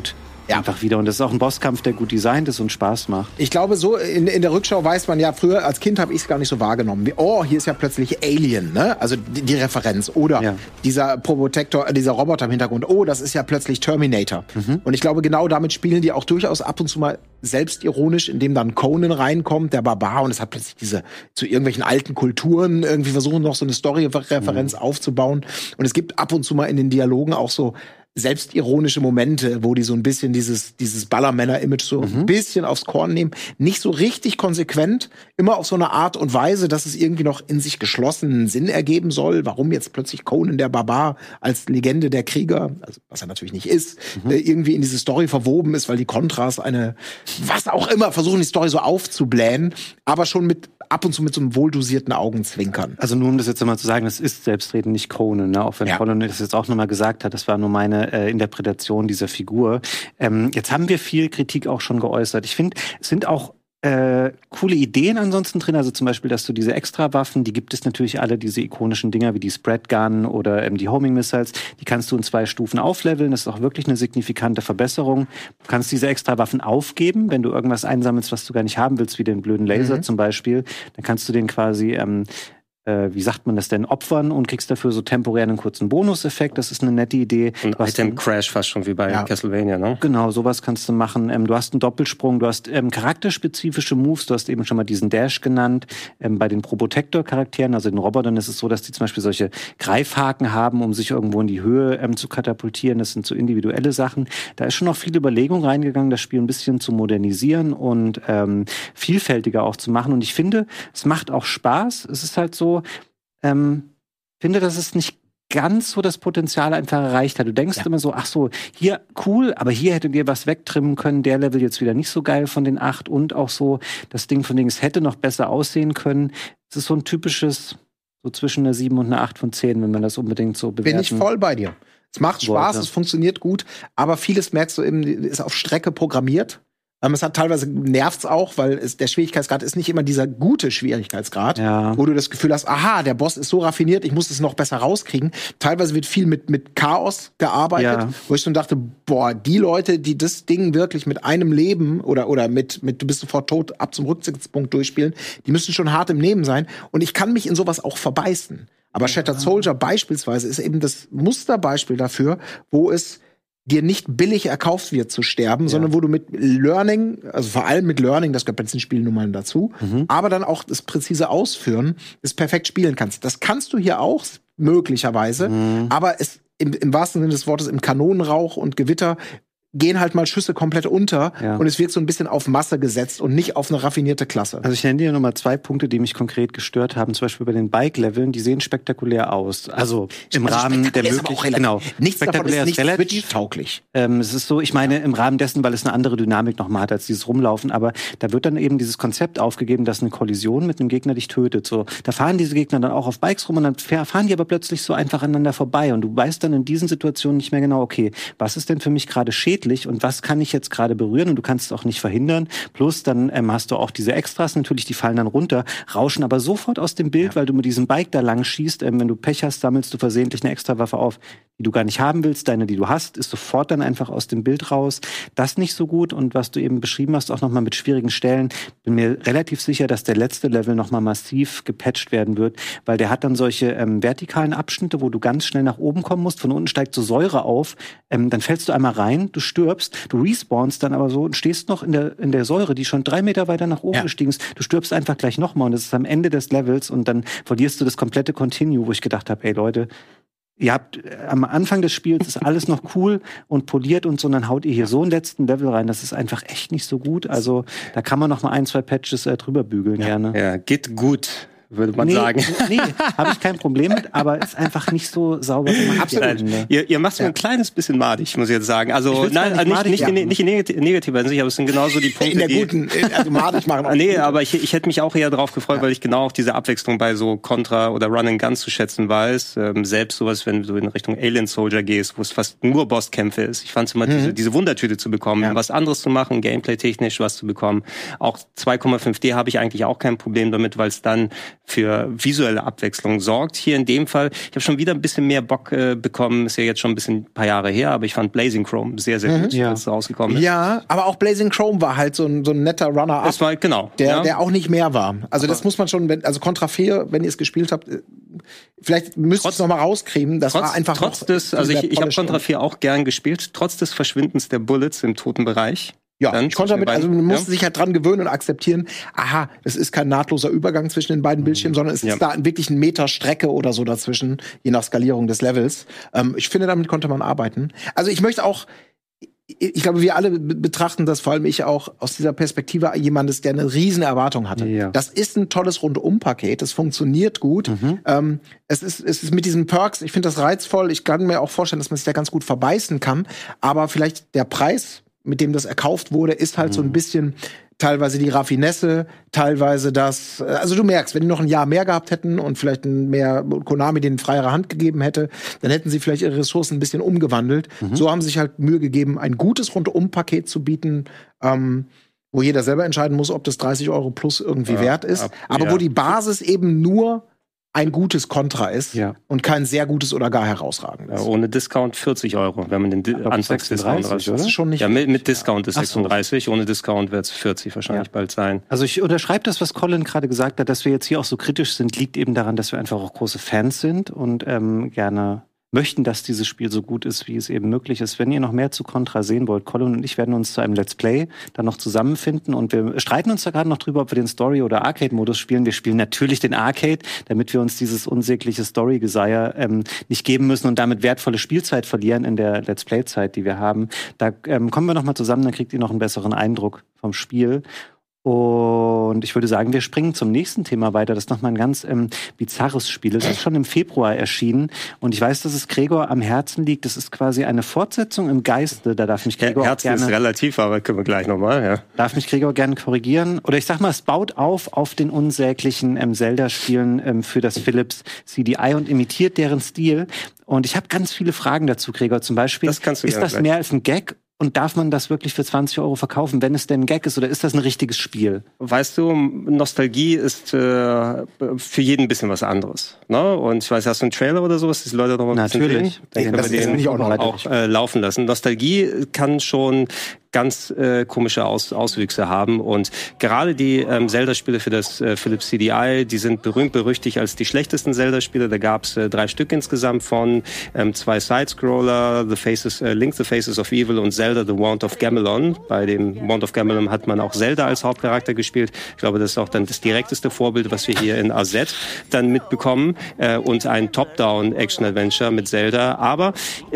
einfach wieder. Und das ist auch ein Bosskampf, der gut designt ist und Spaß macht. Ich glaube, so in der Rückschau weiß man ja, früher als Kind habe ich es gar nicht so wahrgenommen. Hier ist ja plötzlich Alien, ne? Also die Referenz. Oder dieser Probotector, dieser Roboter im Hintergrund. Oh, das ist ja plötzlich Terminator. Und ich glaube, genau damit spielen die auch durchaus ab und zu mal selbstironisch, indem dann Conan reinkommt, der Barbar, und es hat plötzlich zu irgendwelchen alten Kulturen irgendwie versuchen, noch so eine Story-Referenz aufzubauen. Und es gibt ab und zu mal in den Dialogen auch so selbstironische Momente, wo die so ein bisschen dieses Ballermänner-Image so ein bisschen aufs Korn nehmen. Nicht so richtig konsequent, immer auf so eine Art und Weise, dass es irgendwie noch in sich geschlossenen Sinn ergeben soll. Warum jetzt plötzlich Conan der Barbar als Legende der Krieger, also was er natürlich nicht ist, irgendwie in diese Story verwoben ist, weil die Contras was auch immer, versuchen die Story so aufzublähen, aber schon ab und zu mit so einem wohldosierten Augenzwinkern. Also nur um das jetzt einmal zu sagen, das ist selbstredend nicht Conan, ne? Auch wenn Conan das jetzt auch nochmal gesagt hat, das war nur meine Interpretation dieser Figur. Jetzt haben wir viel Kritik auch schon geäußert. Ich finde, es sind auch coole Ideen ansonsten drin, also zum Beispiel, dass du diese Extrawaffen, die gibt es natürlich alle, diese ikonischen Dinger wie die Spread Gun oder die Homing Missiles, die kannst du in 2 Stufen aufleveln, das ist auch wirklich eine signifikante Verbesserung. Du kannst diese Extrawaffen aufgeben, wenn du irgendwas einsammelst, was du gar nicht haben willst, wie den blöden Laser zum Beispiel, dann kannst du den quasi wie sagt man das denn, opfern und kriegst dafür so temporär einen kurzen Bonuseffekt. Das ist eine nette Idee. Ein Item-Crash fast schon wie bei Castlevania, ne? Genau, sowas kannst du machen. Du hast einen Doppelsprung, du hast charakterspezifische Moves, du hast eben schon mal diesen Dash genannt. Bei den Probotector-Charakteren, also den Robotern, ist es so, dass die zum Beispiel solche Greifhaken haben, um sich irgendwo in die Höhe zu katapultieren. Das sind so individuelle Sachen. Da ist schon noch viel Überlegung reingegangen, das Spiel ein bisschen zu modernisieren und vielfältiger auch zu machen. Und ich finde, es macht auch Spaß. Es ist halt so, finde, dass es nicht ganz so das Potenzial einfach erreicht hat. Du denkst immer so, ach so, hier cool, aber hier hättet ihr was wegtrimmen können, der Level jetzt wieder nicht so geil von den 8 und auch so das Ding von Ding, es hätte noch besser aussehen können. Es ist so ein typisches, so zwischen einer 7 und einer 8 von 10, wenn man das unbedingt so bewerten. Bin ich voll bei dir. Es macht Spaß, es funktioniert gut, aber vieles merkst du eben, ist auf Strecke programmiert. Es hat teilweise nervt's auch, weil der Schwierigkeitsgrad ist nicht immer dieser gute Schwierigkeitsgrad, wo du das Gefühl hast, aha, der Boss ist so raffiniert, ich muss es noch besser rauskriegen. Teilweise wird viel mit Chaos gearbeitet, wo ich schon dachte, boah, die Leute, die das Ding wirklich mit einem Leben oder mit du bist sofort tot, ab zum Rücksichtspunkt durchspielen, die müssen schon hart im Nehmen sein. Und ich kann mich in sowas auch verbeißen. Aber Shattered Soldier beispielsweise ist eben das Musterbeispiel dafür, wo es dir nicht billig erkauft wird zu sterben, sondern wo du mit Learning, also vor allem mit Learning, das gehört bei diesen Spielen nun mal dazu, aber dann auch das präzise Ausführen, das perfekt spielen kannst. Das kannst du hier auch möglicherweise, aber es im wahrsten Sinne des Wortes im Kanonenrauch und Gewitter gehen halt mal Schüsse komplett unter und es wird so ein bisschen auf Masse gesetzt und nicht auf eine raffinierte Klasse. Also ich nenne dir nochmal 2 Punkte, die mich konkret gestört haben. Zum Beispiel bei den Bike-Leveln, die sehen spektakulär aus. Also im Rahmen der Möglichkeiten. Genau. Nichts davon ist nicht Switch-tauglich. Es ist so, ich meine, im Rahmen dessen, weil es eine andere Dynamik nochmal hat als dieses Rumlaufen, aber da wird dann eben dieses Konzept aufgegeben, dass eine Kollision mit einem Gegner dich tötet. So, da fahren diese Gegner dann auch auf Bikes rum und dann fahren die aber plötzlich so einfach aneinander vorbei und du weißt dann in diesen Situationen nicht mehr genau, okay, was ist denn für mich gerade schädlich und was kann ich jetzt gerade berühren und du kannst es auch nicht verhindern. Plus dann hast du auch diese Extras natürlich, die fallen dann runter, rauschen aber sofort aus dem Bild, weil du mit diesem Bike da lang schießt. Wenn du Pech hast, sammelst du versehentlich eine Extrawaffe auf, die du gar nicht haben willst. Deine, die du hast, ist sofort dann einfach aus dem Bild raus. Das nicht so gut und was du eben beschrieben hast, auch nochmal mit schwierigen Stellen. Bin mir relativ sicher, dass der letzte Level nochmal massiv gepatcht werden wird, weil der hat dann solche vertikalen Abschnitte, wo du ganz schnell nach oben kommen musst. Von unten steigt so Säure auf. Dann fällst du einmal rein, du stirbst, du respawnst dann aber so und stehst noch in der Säure, die schon 3 Meter weiter nach oben gestiegen ist. Du stirbst einfach gleich nochmal und das ist am Ende des Levels und dann verlierst du das komplette Continue, wo ich gedacht habe, ey Leute, ihr habt am Anfang des Spiels ist alles noch cool und poliert und so, und dann haut ihr hier so einen letzten Level rein, das ist einfach echt nicht so gut. Also da kann man noch mal 1, 2 Patches drüber bügeln gerne. Ja, geht gut, würde man sagen. Nee, habe ich kein Problem mit, aber ist einfach nicht so sauber gemacht. Absolut. Ihr macht es mir ein kleines bisschen madig, muss ich jetzt sagen. Also nein, nicht in negativer Hinsicht, aber es sind genauso die Punkte, in der guten, also madig machen. Nee, aber ich hätte mich auch eher drauf gefreut, weil ich genau auch diese Abwechslung bei so Contra oder Run and Gun zu schätzen weiß. Selbst sowas, wenn du in Richtung Alien Soldier gehst, wo es fast nur Bosskämpfe ist. Ich fand es immer diese Wundertüte zu bekommen, was anderes zu machen, Gameplay-technisch was zu bekommen. Auch 2,5D habe ich eigentlich auch kein Problem damit, weil es dann für visuelle Abwechslung sorgt. Hier in dem Fall, ich habe schon wieder ein bisschen mehr Bock bekommen, ist ja jetzt schon ein paar Jahre her, aber ich fand Blazing Chrome sehr, sehr gut, als es rausgekommen ist. Ja, aber auch Blazing Chrome war halt so ein netter Runner-up. Das war, genau. Der auch nicht mehr war. Also das muss man schon, also Contra 4, wenn ihr es gespielt habt, vielleicht müsst ihr es noch mal rauskriegen. Das war einfach ich habe Contra 4 auch gern gespielt, trotz des Verschwindens der Bullets im toten Bereich. Ja, ich konnte damit, also man musste sich halt dran gewöhnen und akzeptieren, aha, es ist kein nahtloser Übergang zwischen den beiden Bildschirmen, sondern es ist da wirklich ein Meter Strecke oder so dazwischen, je nach Skalierung des Levels. Ich finde, damit konnte man arbeiten. Also ich möchte auch, ich glaube, wir alle betrachten das, vor allem ich auch, aus dieser Perspektive jemandes, der eine riesen Erwartung hatte. Ja. Das ist ein tolles Rundum-Paket, das funktioniert gut. Es ist mit diesen Perks, ich finde das reizvoll, ich kann mir auch vorstellen, dass man sich da ganz gut verbeißen kann, aber vielleicht der Preis, mit dem das erkauft wurde, ist halt so ein bisschen teilweise die Raffinesse, teilweise das, also du merkst, wenn die noch ein Jahr mehr gehabt hätten und vielleicht mehr Konami denen freiere Hand gegeben hätte, dann hätten sie vielleicht ihre Ressourcen ein bisschen umgewandelt. So haben sie sich halt Mühe gegeben, ein gutes Rundum-Paket zu bieten, wo jeder selber entscheiden muss, ob das 30 € plus irgendwie wert ist, aber wo die Basis eben nur ein gutes Contra ist und kein sehr gutes oder gar herausragendes. Ja, ohne Discount 40 €, wenn man den Anfangsdiscount das ist schon nicht mit Discount ist 36, ohne Discount wird es 40 wahrscheinlich bald sein. Also ich unterschreibe das, was Colin gerade gesagt hat, dass wir jetzt hier auch so kritisch sind, liegt eben daran, dass wir einfach auch große Fans sind und gerne möchten, dass dieses Spiel so gut ist, wie es eben möglich ist. Wenn ihr noch mehr zu Contra sehen wollt, Colin und ich werden uns zu einem Let's Play dann noch zusammenfinden und wir streiten uns da gerade noch drüber, ob wir den Story- oder Arcade-Modus spielen. Wir spielen natürlich den Arcade, damit wir uns dieses unsägliche Story-Geseier nicht geben müssen und damit wertvolle Spielzeit verlieren in der Let's Play-Zeit, die wir haben. Da kommen wir noch mal zusammen, dann kriegt ihr noch einen besseren Eindruck vom Spiel. Und ich würde sagen, wir springen zum nächsten Thema weiter. Das ist nochmal ein ganz bizarres Spiel. Es ist schon im Februar erschienen. Und ich weiß, dass es Gregor am Herzen liegt. Das ist quasi eine Fortsetzung im Geiste. Da darf mich Gregor Herzen gerne... ist relativ, aber können wir gleich nochmal, ja. Darf mich Gregor gerne korrigieren. Oder ich sag mal, es baut auf den unsäglichen Zelda-Spielen für das Philips CDI und imitiert deren Stil. Und ich habe ganz viele Fragen dazu, Gregor. Zum Beispiel, ist das mehr als ein Gag? Und darf man das wirklich für 20 € verkaufen, wenn es denn ein Gag ist? Oder ist das ein richtiges Spiel? Weißt du, Nostalgie ist für jeden ein bisschen was anderes. Ne? Und ich weiß, hast du einen Trailer oder sowas, dass die Leute noch mal ein bisschen sehen? Dann können wir den auch laufen lassen. Nostalgie kann schon ganz komische Auswüchse haben. Und gerade die Zelda-Spiele für das Philips CDI, die sind berühmt-berüchtigt als die schlechtesten Zelda-Spiele. Da gab es 3 Stück insgesamt von 2 Side-Scroller, Link the Faces of Evil und Zelda The Wand of Gamelon. Bei dem Wand of Gamelon hat man auch Zelda als Hauptcharakter gespielt. Ich glaube, das ist auch dann das direkteste Vorbild, was wir hier in AZ dann mitbekommen. Und ein Top-Down-Action-Adventure mit Zelda. Aber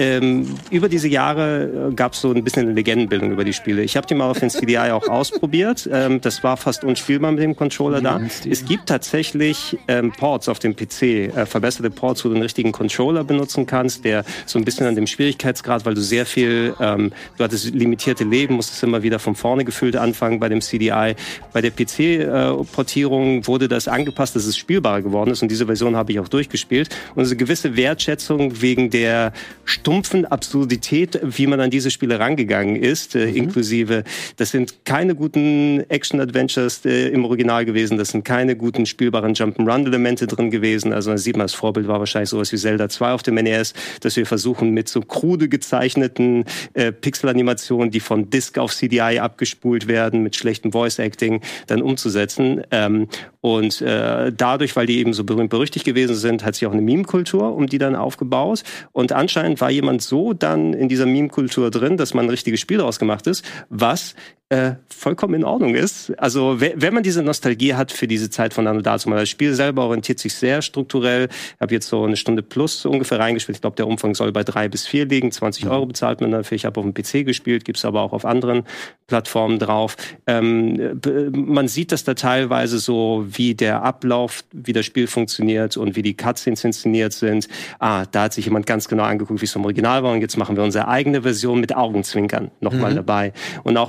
über diese Jahre gab es so ein bisschen eine Legendenbildung über die Spiele. Ich habe die mal auf den CDI auch ausprobiert. Das war fast unspielbar mit dem Controller da. Es gibt tatsächlich Ports auf dem PC, verbesserte Ports, wo du einen richtigen Controller benutzen kannst, der so ein bisschen an dem Schwierigkeitsgrad, weil du sehr viel, du hattest limitierte Leben, musstest immer wieder von vorne gefühlt anfangen bei dem CDI. Bei der PC-Portierung wurde das angepasst, dass es spielbarer geworden ist und diese Version habe ich auch durchgespielt. Und eine gewisse Wertschätzung wegen der stumpfen Absurdität, wie man an diese Spiele rangegangen ist, inklusive, das sind keine guten Action-Adventures im Original gewesen, das sind keine guten spielbaren Jump'n'Run-Elemente drin gewesen, also da sieht man, das Vorbild war wahrscheinlich sowas wie Zelda 2 auf dem NES, dass wir versuchen mit so krude gezeichneten Pixel-Animationen, die von Disk auf CDI abgespult werden, mit schlechtem Voice-Acting dann umzusetzen. Und dadurch, weil die eben so berühmt-berüchtigt gewesen sind, hat sich auch eine Meme-Kultur um die dann aufgebaut. Und anscheinend war jemand so dann in dieser Meme-Kultur drin, dass man ein richtiges Spiel daraus gemacht ist, was vollkommen in Ordnung ist. Also wenn man diese Nostalgie hat für diese Zeit von dann dazu, das Spiel selber orientiert sich sehr strukturell. Ich habe jetzt so eine Stunde plus ungefähr reingespielt. Ich glaube, der Umfang soll bei 3 bis 4 liegen. 20 € bezahlt man dafür. Ich habe auf dem PC gespielt, gibt's aber auch auf anderen Plattformen drauf. Man sieht das da teilweise so, wie der Ablauf, wie das Spiel funktioniert und wie die Cutscenes inszeniert sind. Da hat sich jemand ganz genau angeguckt, wie es im Original war und jetzt machen wir unsere eigene Version mit Augenzwinkern nochmal dabei. Und auch mit diesem übertriebenen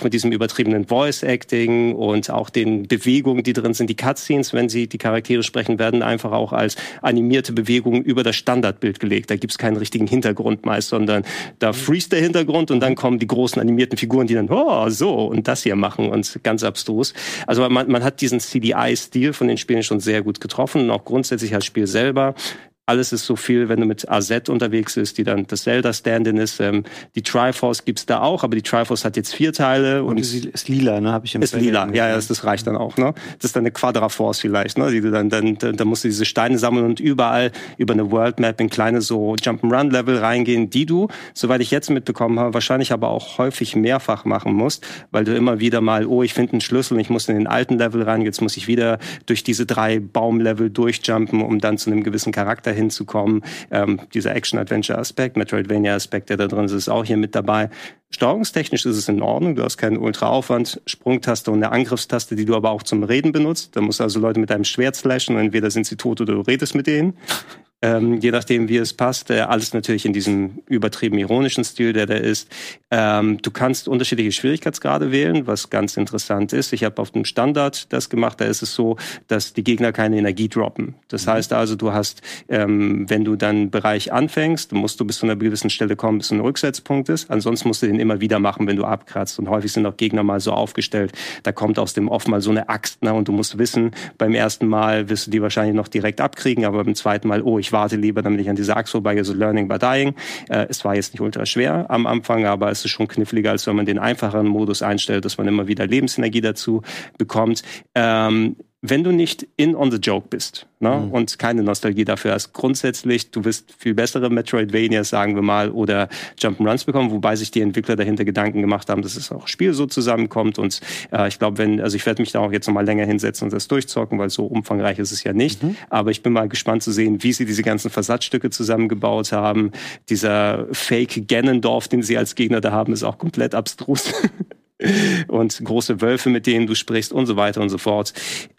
übertriebenen Voice-Acting und auch den Bewegungen, die drin sind. Die Cutscenes, wenn sie die Charaktere sprechen, werden einfach auch als animierte Bewegungen über das Standardbild gelegt. Da gibt's keinen richtigen Hintergrund meist, sondern da freeze der Hintergrund und dann kommen die großen animierten Figuren, die dann so und das hier machen und ganz abstrus. Also man hat diesen CDI-Stil von den Spielen schon sehr gut getroffen und auch grundsätzlich als Spiel selber. Alles ist so viel, wenn du mit AZ unterwegs bist, die dann das Zelda-Stand-in ist. Die Triforce gibt's da auch, aber die Triforce hat jetzt 4 Teile. Und ist lila, ne? Habe ich im Ist lila, ja, das reicht dann auch, ne? Das ist dann eine Quadraforce vielleicht, ne? Die du dann musst du diese Steine sammeln und überall über eine World Map in kleine so Jump'n'Run-Level reingehen, die du, soweit ich jetzt mitbekommen habe, wahrscheinlich aber auch häufig mehrfach machen musst, weil du immer wieder mal, ich finde einen Schlüssel und ich muss in den alten Level rein, jetzt muss ich wieder durch diese 3 Baumlevel durchjumpen, um dann zu einem gewissen Charakter hinzukommen. Dieser Action-Adventure-Aspekt, Metroidvania-Aspekt, der da drin ist auch hier mit dabei. Steuerungstechnisch ist es in Ordnung. Du hast keinen Ultra-Aufwand, Sprungtaste und eine Angriffstaste, die du aber auch zum Reden benutzt. Da musst du also Leute mit deinem Schwert slashen und entweder sind sie tot oder du redest mit denen. Je nachdem, wie es passt. Alles natürlich in diesem übertrieben ironischen Stil, der da ist. Du kannst unterschiedliche Schwierigkeitsgrade wählen, was ganz interessant ist. Ich habe auf dem Standard das gemacht. Da ist es so, dass die Gegner keine Energie droppen. Das heißt also, du hast, wenn du dann einen Bereich anfängst, musst du bis zu einer gewissen Stelle kommen, bis ein Rücksetzpunkt ist. Ansonsten musst du den immer wieder machen, wenn du abkratzt. Und häufig sind auch Gegner mal so aufgestellt, da kommt aus dem Off mal so eine Axt, ne? Und du musst wissen, beim ersten Mal wirst du die wahrscheinlich noch direkt abkriegen, aber beim zweiten Mal, ich warte lieber, damit ich an dieser Axt vorbeigehe, so Learning by Dying. Es war jetzt nicht ultra schwer am Anfang, aber es ist schon kniffliger, als wenn man den einfacheren Modus einstellt, dass man immer wieder Lebensenergie dazu bekommt. Wenn du nicht on the joke bist, ne, und keine Nostalgie dafür hast, grundsätzlich, du wirst viel bessere Metroidvanias, sagen wir mal, oder Jump'n'Runs bekommen, wobei sich die Entwickler dahinter Gedanken gemacht haben, dass es auch Spiel so zusammenkommt und ich glaube, ich werde mich da auch jetzt noch mal länger hinsetzen und das durchzocken, weil so umfangreich ist es ja nicht, aber ich bin mal gespannt zu sehen, wie sie diese ganzen Versatzstücke zusammengebaut haben. Dieser Fake Ganondorf, den sie als Gegner da haben, ist auch komplett abstrus. Und große Wölfe, mit denen du sprichst und so weiter und so fort.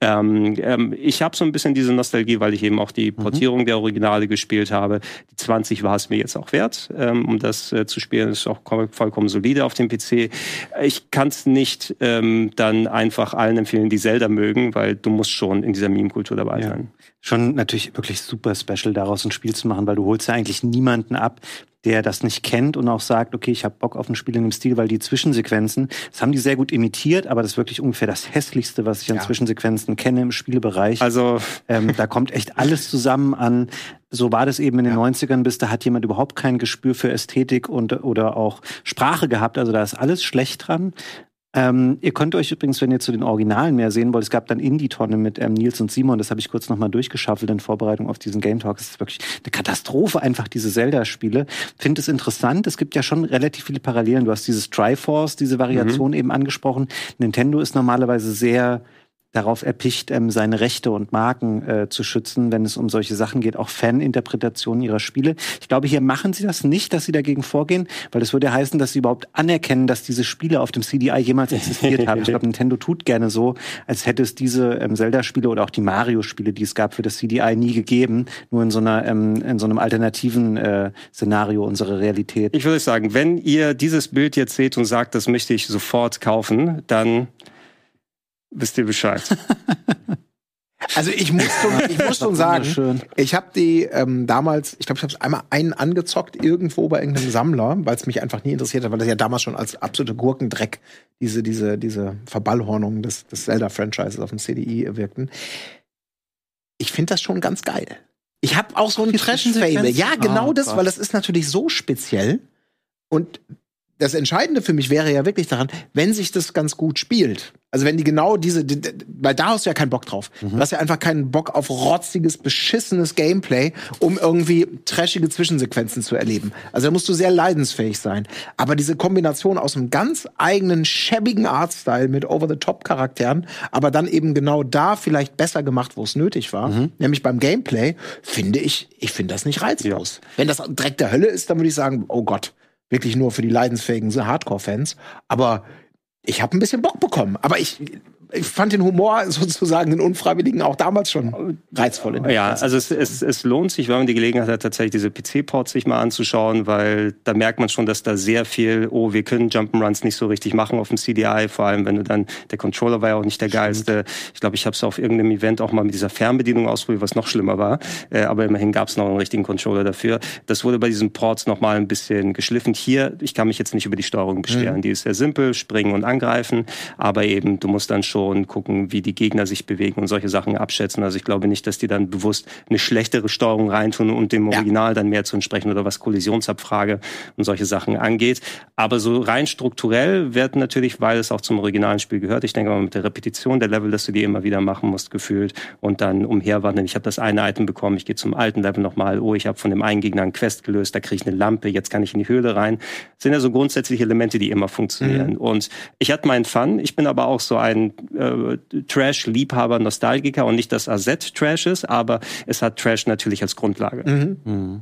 Ich habe so ein bisschen diese Nostalgie, weil ich eben auch die Portierung der Originale gespielt habe. Die 20 war es mir jetzt auch wert, um das zu spielen. Das ist auch vollkommen solide auf dem PC. Ich kann es nicht dann einfach allen empfehlen, die Zelda mögen, weil du musst schon in dieser Meme-Kultur dabei sein. Schon natürlich wirklich super special, daraus ein Spiel zu machen, weil du holst ja eigentlich niemanden ab, der das nicht kennt und auch sagt, okay, ich habe Bock auf ein Spiel in dem Stil, weil die Zwischensequenzen, das haben die sehr gut imitiert, aber das ist wirklich ungefähr das Hässlichste, was ich an Zwischensequenzen kenne im Spielebereich. Also da kommt echt alles zusammen an. So war das eben in den 90ern, da hat jemand überhaupt kein Gespür für Ästhetik oder auch Sprache gehabt. Also da ist alles schlecht dran. Ihr könnt euch übrigens, wenn ihr zu den Originalen mehr sehen wollt, es gab dann Indie-Tonne mit Nils und Simon, das habe ich kurz nochmal durchgeschaffelt in Vorbereitung auf diesen Game Talk. Es ist wirklich eine Katastrophe, einfach diese Zelda-Spiele. Finde es interessant, es gibt ja schon relativ viele Parallelen. Du hast dieses Triforce, diese Variation eben angesprochen. Nintendo ist normalerweise sehr darauf erpicht, seine Rechte und Marken zu schützen, wenn es um solche Sachen geht, auch Faninterpretationen ihrer Spiele. Ich glaube, hier machen sie das nicht, dass sie dagegen vorgehen, weil das würde heißen, dass sie überhaupt anerkennen, dass diese Spiele auf dem CDI jemals existiert haben. Ich glaube, Nintendo tut gerne so, als hätte es diese Zelda-Spiele oder auch die Mario-Spiele, die es gab für das CDI, nie gegeben, nur in so einem alternativen Szenario unserer Realität. Ich würde sagen, wenn ihr dieses Bild jetzt seht und sagt, das möchte ich sofort kaufen, dann wisst ihr Bescheid. Also ich muss schon sagen, ich habe die damals, ich glaube, ich habe einmal einen angezockt irgendwo bei irgendeinem Sammler, weil es mich einfach nie interessiert hat, weil das ja damals schon als absolute Gurkendreck diese Verballhornung des Zelda-Franchises auf dem CDI wirkten. Ich finde das schon ganz geil. Ich habe auch so ein Trash-Fable. Ja, genau das, weil das ist natürlich so speziell. Und das Entscheidende für mich wäre ja wirklich daran, wenn sich das ganz gut spielt. Also wenn die genau weil da hast du ja keinen Bock drauf. Du hast ja einfach keinen Bock auf rotziges, beschissenes Gameplay, um irgendwie trashige Zwischensequenzen zu erleben. Also da musst du sehr leidensfähig sein. Aber diese Kombination aus einem ganz eigenen, schäbigen Artstyle mit Over-the-Top-Charakteren, aber dann eben genau da vielleicht besser gemacht, wo es nötig war, nämlich beim Gameplay, finde ich finde das nicht reizlos. Ja. Wenn das Dreck der Hölle ist, dann würde ich sagen, oh Gott, wirklich nur für die leidensfähigen Hardcore-Fans. Aber ich habe ein bisschen Bock bekommen. Aber ich fand den Humor sozusagen, den unfreiwilligen, auch damals schon reizvoll. Ja, also es lohnt sich, wenn man die Gelegenheit hat, tatsächlich diese PC-Ports sich mal anzuschauen, weil da merkt man schon, dass da sehr viel, wir können Jump'n'Runs nicht so richtig machen auf dem CDI, vor allem wenn du dann, der Controller war ja auch nicht der geilste. Ich glaube, ich habe es auf irgendeinem Event auch mal mit dieser Fernbedienung ausprobiert, was noch schlimmer war, aber immerhin gab es noch einen richtigen Controller dafür. Das wurde bei diesen Ports noch mal ein bisschen geschliffen. Hier, ich kann mich jetzt nicht über die Steuerung beschweren, die ist sehr simpel, springen und angreifen, aber eben, du musst dann schon gucken, wie die Gegner sich bewegen und solche Sachen abschätzen. Also ich glaube nicht, dass die dann bewusst eine schlechtere Steuerung reintun und dem Original dann mehr zu entsprechen oder was Kollisionsabfrage und solche Sachen angeht. Aber so rein strukturell wird natürlich, weil es auch zum originalen Spiel gehört, ich denke mal mit der Repetition der Level, dass du die immer wieder machen musst, gefühlt und dann umherwandern. Ich habe das eine Item bekommen, ich gehe zum alten Level nochmal, ich habe von dem einen Gegner einen Quest gelöst, da kriege ich eine Lampe, jetzt kann ich in die Höhle rein. Das sind ja so grundsätzliche Elemente, die immer funktionieren. Und ich hatte meinen Fun. Ich bin aber auch so ein Trash-Liebhaber, Nostalgiker und nicht, dass AZ Trash ist, aber es hat Trash natürlich als Grundlage.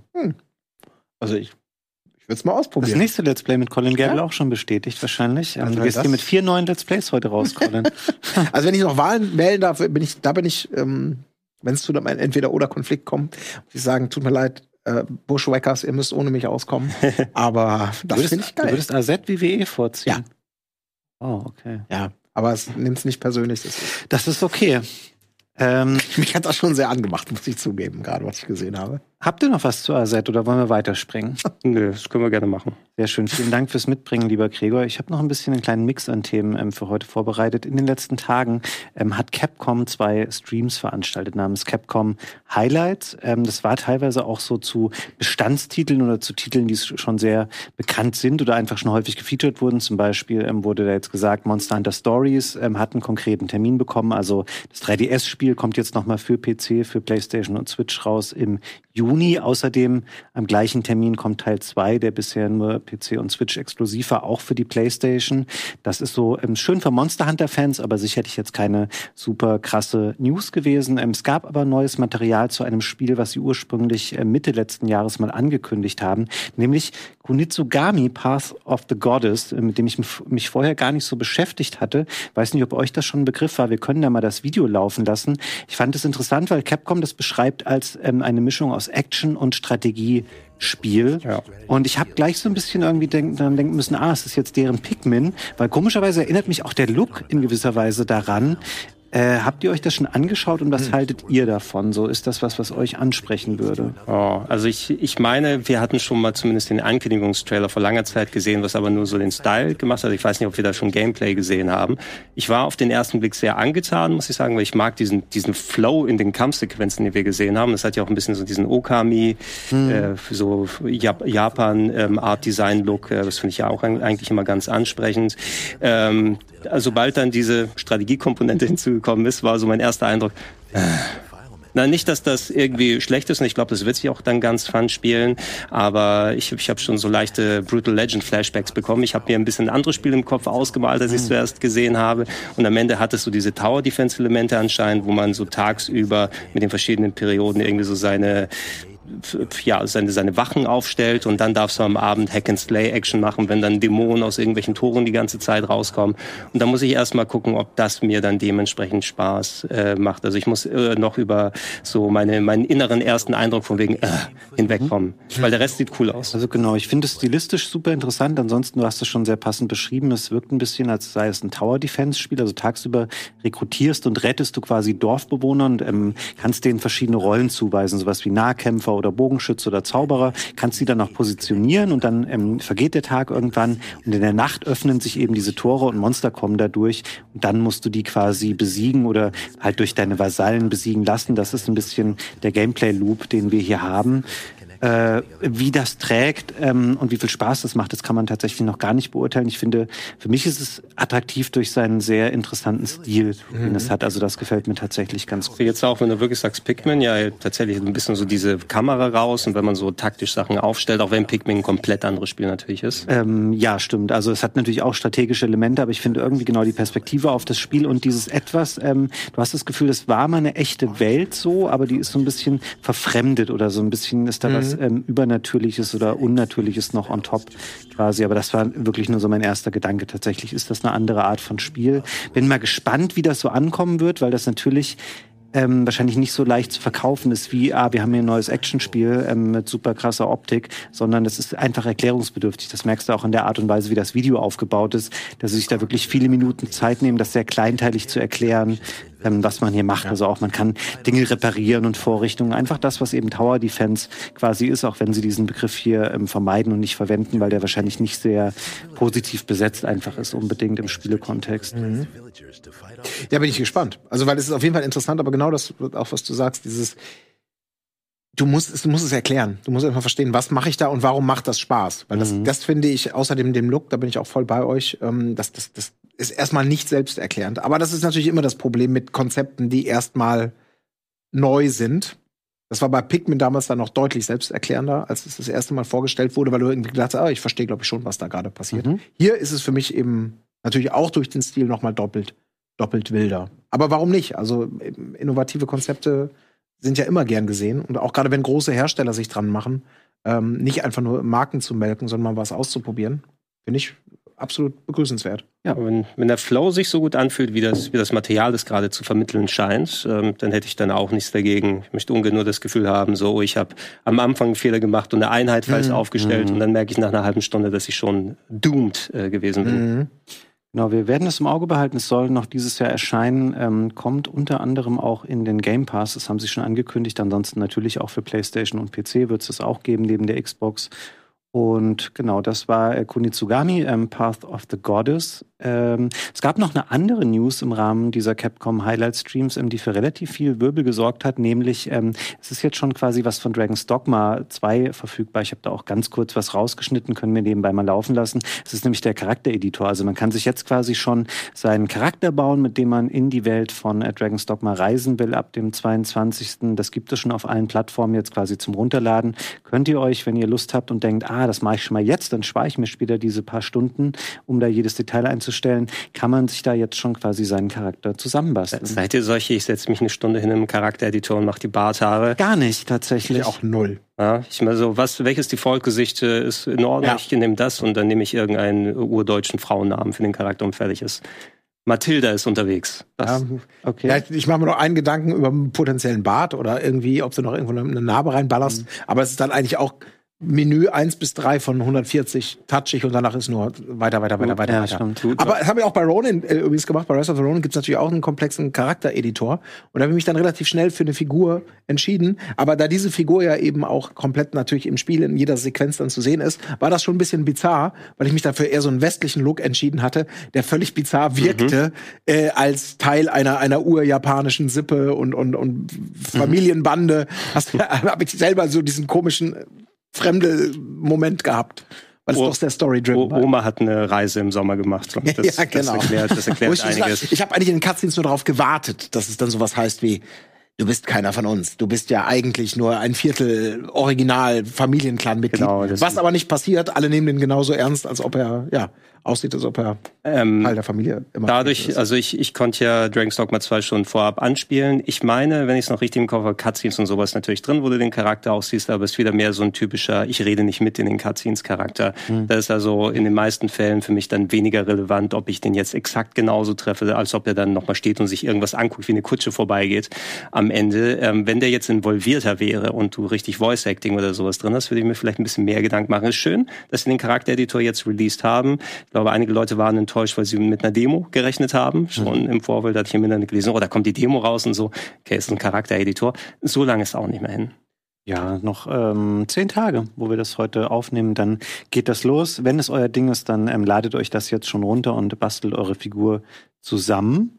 Also ich würde es mal ausprobieren. Das nächste Let's Play mit Colin Gable auch schon bestätigt wahrscheinlich. Du gehst hier mit 4 neuen Let's Plays heute raus, Colin. Also wenn ich noch Wahlen wählen darf, bin ich, wenn es zu einem Entweder-oder-Konflikt kommt, muss ich sagen, tut mir leid, Bushwhackers, ihr müsst ohne mich auskommen. Aber das finde ich geil. Du würdest AZ wie WE vorziehen? Ja. Oh, okay. Ja, aber nimm es nicht persönlich. Das ist okay. Mich hat das schon sehr angemacht, muss ich zugeben, gerade was ich gesehen habe. Habt ihr noch was zu AZ oder wollen wir weiterspringen? Nö, das können wir gerne machen. Sehr schön. Vielen Dank fürs Mitbringen, lieber Gregor. Ich habe noch ein bisschen einen kleinen Mix an Themen für heute vorbereitet. In den letzten Tagen hat Capcom 2 Streams veranstaltet namens Capcom Highlights. Das war teilweise auch so zu Bestandstiteln oder zu Titeln, die schon sehr bekannt sind oder einfach schon häufig gefeatured wurden. Zum Beispiel wurde da jetzt gesagt, Monster Hunter Stories hat einen konkreten Termin bekommen. Also das 3DS-Spiel kommt jetzt nochmal für PC, für PlayStation und Switch raus im Juni. Außerdem am gleichen Termin kommt Teil 2, der bisher nur PC und Switch exklusiv war, auch für die PlayStation. Das ist so schön für Monster Hunter-Fans, aber sicherlich jetzt keine super krasse News gewesen. Es gab aber neues Material zu einem Spiel, was sie ursprünglich Mitte letzten Jahres mal angekündigt haben, nämlich Kunitsugami Path of the Goddess, mit dem ich mich vorher gar nicht so beschäftigt hatte. Weiß nicht, ob euch das schon ein Begriff war. Wir können da mal das Video laufen lassen. Ich fand es interessant, weil Capcom das beschreibt als eine Mischung aus Action und Strategiespiel. Ja. Und ich habe gleich so ein bisschen irgendwie daran denken müssen, es ist jetzt deren Pikmin, weil komischerweise erinnert mich auch der Look in gewisser Weise daran. Habt ihr euch das schon angeschaut und was haltet ihr davon? So, ist das was euch ansprechen würde? Also ich meine, wir hatten schon mal zumindest den Ankündigungstrailer vor langer Zeit gesehen, was aber nur so den Style gemacht hat. Ich weiß nicht, ob wir da schon Gameplay gesehen haben. Ich war auf den ersten Blick sehr angetan, muss ich sagen, weil ich mag diesen Flow in den Kampfsequenzen, die wir gesehen haben. Das hat ja auch ein bisschen so diesen Okami, so Japan-Art-Design-Look. Das finde ich ja auch eigentlich immer ganz ansprechend. Sobald dann diese Strategiekomponente hinzugekommen ist, war so mein erster Eindruck, nicht, dass das irgendwie schlecht ist, und ich glaube, das wird sich auch dann ganz fun spielen, aber ich habe schon so leichte Brutal Legend Flashbacks bekommen. Ich habe mir ein bisschen andere Spiele im Kopf ausgemalt, als ich es zuerst gesehen habe, und am Ende hat es so diese Tower Defense Elemente anscheinend, wo man so tagsüber mit den verschiedenen Perioden irgendwie so seine Wachen aufstellt, und dann darfst du am Abend Hack-and-Slay-Action machen, wenn dann Dämonen aus irgendwelchen Toren die ganze Zeit rauskommen. Und da muss ich erstmal gucken, ob das mir dann dementsprechend Spaß macht. Also ich muss noch über so meinen inneren ersten Eindruck von wegen hinwegkommen, weil der Rest sieht cool aus. Also genau, ich finde es stilistisch super interessant. Ansonsten, du hast es schon sehr passend beschrieben. Es wirkt ein bisschen, als sei es ein Tower-Defense-Spiel. Also tagsüber rekrutierst und rettest du quasi Dorfbewohner und kannst denen verschiedene Rollen zuweisen, sowas wie Nahkämpfer oder Bogenschütze oder Zauberer, kannst sie dann auch positionieren, und dann vergeht der Tag irgendwann und in der Nacht öffnen sich eben diese Tore und Monster kommen da durch, und dann musst du die quasi besiegen oder halt durch deine Vasallen besiegen lassen. Das ist ein bisschen der Gameplay-Loop, den wir hier haben. Wie das trägt und wie viel Spaß das macht, das kann man tatsächlich noch gar nicht beurteilen. Ich finde, für mich ist es attraktiv durch seinen sehr interessanten Stil, den es hat. Also das gefällt mir tatsächlich ganz gut. Jetzt auch, wenn du wirklich sagst, Pikmin, ja tatsächlich ein bisschen so diese Kamera raus, und wenn man so taktisch Sachen aufstellt, auch wenn Pikmin ein komplett anderes Spiel natürlich ist. Ja, stimmt. Also es hat natürlich auch strategische Elemente, aber ich finde irgendwie genau die Perspektive auf das Spiel und dieses etwas, du hast das Gefühl, das war mal eine echte Welt so, aber die ist so ein bisschen verfremdet oder so ein bisschen ist da was irgendwas Übernatürliches oder Unnatürliches noch on top quasi. Aber das war wirklich nur so mein erster Gedanke. Tatsächlich ist das eine andere Art von Spiel. Bin mal gespannt, wie das so ankommen wird, weil das natürlich wahrscheinlich nicht so leicht zu verkaufen ist wie, wir haben hier ein neues Actionspiel mit super krasser Optik, sondern das ist einfach erklärungsbedürftig. Das merkst du auch in der Art und Weise, wie das Video aufgebaut ist, dass sie sich da wirklich viele Minuten Zeit nehmen, das sehr kleinteilig zu erklären, was man hier macht. Also auch man kann Dinge reparieren und Vorrichtungen. Einfach das, was eben Tower Defense quasi ist, auch wenn sie diesen Begriff hier vermeiden und nicht verwenden, weil der wahrscheinlich nicht sehr positiv besetzt einfach ist, unbedingt im Spielekontext. Mhm. Ja, bin ich gespannt. Also, weil es ist auf jeden Fall interessant, aber genau das, auch was du sagst, dieses, du musst es erklären. Du musst einfach verstehen, was mache ich da und warum macht das Spaß? Weil das finde ich, außerdem dem Look, da bin ich auch voll bei euch, das ist erstmal nicht selbsterklärend. Aber das ist natürlich immer das Problem mit Konzepten, die erstmal neu sind. Das war bei Pikmin damals dann noch deutlich selbsterklärender, als es das erste Mal vorgestellt wurde, weil du irgendwie gedacht hast, ich verstehe, glaube ich, schon, was da gerade passiert. Hier ist es für mich eben natürlich auch durch den Stil noch mal doppelt wilder. Aber warum nicht? Also innovative Konzepte sind ja immer gern gesehen. Und auch gerade wenn große Hersteller sich dran machen, nicht einfach nur Marken zu melken, sondern mal was auszuprobieren, finde ich absolut begrüßenswert. Ja, wenn der Flow sich so gut anfühlt, wie das Material das gerade zu vermitteln scheint, dann hätte ich dann auch nichts dagegen. Ich möchte ungern nur das Gefühl haben, so, ich habe am Anfang einen Fehler gemacht und eine Einheit falsch aufgestellt und dann merke ich nach einer halben Stunde, dass ich schon doomed gewesen bin. Genau, wir werden es im Auge behalten. Es soll noch dieses Jahr erscheinen. Kommt unter anderem auch in den Game Pass. Das haben sie schon angekündigt. Ansonsten natürlich auch für PlayStation und PC wird es das auch geben, neben der Xbox. Und genau, das war Kunitsugami, Path of the Goddess. Es gab noch eine andere News im Rahmen dieser Capcom Highlight Streams, die für relativ viel Wirbel gesorgt hat, nämlich es ist jetzt schon quasi was von Dragon's Dogma 2 verfügbar. Ich habe da auch ganz kurz was rausgeschnitten, können wir nebenbei mal laufen lassen. Es ist nämlich der Charaktereditor. Also man kann sich jetzt quasi schon seinen Charakter bauen, mit dem man in die Welt von Dragon's Dogma reisen will ab dem 22. Das gibt es schon auf allen Plattformen jetzt quasi zum Runterladen. Könnt ihr euch, wenn ihr Lust habt und denkt, das mache ich schon mal jetzt, dann spare ich mir später diese paar Stunden, um da jedes Detail einzustellen, kann man sich da jetzt schon quasi seinen Charakter zusammenbasteln. Seid ihr solche, ich setze mich eine Stunde hin im Charaktereditor und mache die Barthaare? Gar nicht, tatsächlich. Ich auch null. Ja, ich meine so, welches Default-Gesicht ist in Ordnung? Ja. Ich nehme das und dann nehme ich irgendeinen urdeutschen Frauennamen für den Charakter und fertig ist. Mathilda ist unterwegs. Okay. Ja, ich mache mir noch einen Gedanken über einen potenziellen Bart oder irgendwie, ob du noch irgendwo eine Narbe reinballerst. Aber es ist dann eigentlich auch Menü 1 bis 3 von 140 touchig und danach ist nur weiter. Ja, stimmt. Aber das haben wir auch bei Ronin übrigens gemacht. Bei Rise of the Ronin gibt es natürlich auch einen komplexen Charaktereditor. Und da habe ich mich dann relativ schnell für eine Figur entschieden. Aber da diese Figur ja eben auch komplett natürlich im Spiel in jeder Sequenz dann zu sehen ist, war das schon ein bisschen bizarr, weil ich mich dafür eher so einen westlichen Look entschieden hatte, der völlig bizarr wirkte, als Teil einer urjapanischen Sippe und Familienbande. Habe ich selber so diesen komischen fremde Moment gehabt. Weil es doch sehr story-driven war. Oma hat eine Reise im Sommer gemacht. Das, ja, genau. Das erklärt einiges. Ich habe eigentlich in den Cutscenes nur darauf gewartet, dass es dann sowas heißt wie, du bist keiner von uns. Du bist ja eigentlich nur ein Viertel Original-Familienclan-Mitglied. Genau, was aber nicht passiert. Alle nehmen den genauso ernst, als ob er aussieht, als ob er Teil der Familie immer dadurch, also ich konnte ja Dragon's Dogma 2 schon vorab anspielen. Ich meine, wenn ich es noch richtig im Kopf habe, Cutscenes und sowas natürlich drin, wo du den Charakter auch siehst, aber es ist wieder mehr so ein typischer, ich rede nicht mit in den Cutscenes-Charakter. Das ist also in den meisten Fällen für mich dann weniger relevant, ob ich den jetzt exakt genauso treffe, als ob er dann nochmal steht und sich irgendwas anguckt, wie eine Kutsche vorbeigeht am Ende. Wenn der jetzt involvierter wäre und du richtig Voice-Acting oder sowas drin hast, würde ich mir vielleicht ein bisschen mehr Gedanken machen. Ist schön, dass sie den Charaktereditor jetzt released haben. Ich glaube, einige Leute waren enttäuscht, weil sie mit einer Demo gerechnet haben. Schon im Vorfeld hatte ich im Internet gelesen, da kommt die Demo raus und so. Okay, ist ein Charaktereditor. So lange ist auch nicht mehr hin. Ja, noch 10 Tage, wo wir das heute aufnehmen, dann geht das los. Wenn es euer Ding ist, dann ladet euch das jetzt schon runter und bastelt eure Figur zusammen.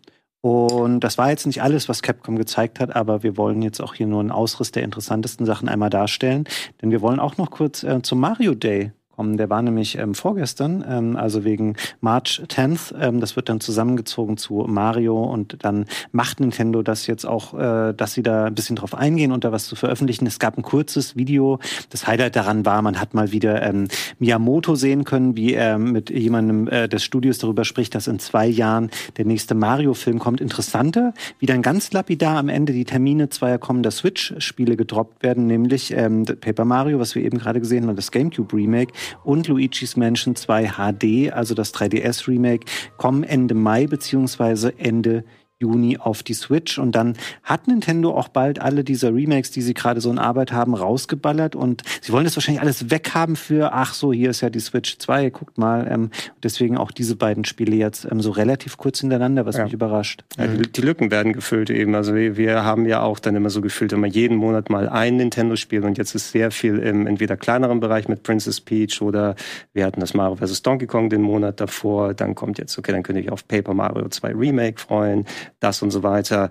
Und das war jetzt nicht alles, was Capcom gezeigt hat, aber wir wollen jetzt auch hier nur einen Ausriss der interessantesten Sachen einmal darstellen. Denn wir wollen auch noch kurz zum Mario Day bekommen. Der war nämlich vorgestern, also wegen March 10th. Das wird dann zusammengezogen zu Mario und dann macht Nintendo das jetzt auch, dass sie da ein bisschen drauf eingehen und da was zu veröffentlichen. Es gab ein kurzes Video. Das Highlight daran war, man hat mal wieder Miyamoto sehen können, wie er mit jemandem des Studios darüber spricht, dass in 2 Jahren der nächste Mario-Film kommt. Interessanter, wie dann ganz lapidar am Ende die Termine zweier kommender Switch-Spiele gedroppt werden, nämlich Paper Mario, was wir eben gerade gesehen haben, das GameCube-Remake und Luigi's Mansion 2 HD, also das 3DS-Remake, kommen Ende Mai beziehungsweise Ende Juni auf die Switch. Und dann hat Nintendo auch bald alle dieser Remakes, die sie gerade so in Arbeit haben, rausgeballert. Und sie wollen das wahrscheinlich alles weghaben für, ach so, hier ist ja die Switch 2, guckt mal. Deswegen auch diese beiden Spiele jetzt so relativ kurz hintereinander, was mich überrascht. Ja, die Lücken werden gefüllt eben. Also wir haben ja auch dann immer so gefühlt, immer jeden Monat mal ein Nintendo-Spiel. Und jetzt ist sehr viel im entweder kleineren Bereich mit Princess Peach oder wir hatten das Mario vs. Donkey Kong den Monat davor. Dann kommt jetzt, okay, dann könnte ich auf Paper Mario 2 Remake freuen. Das und so weiter.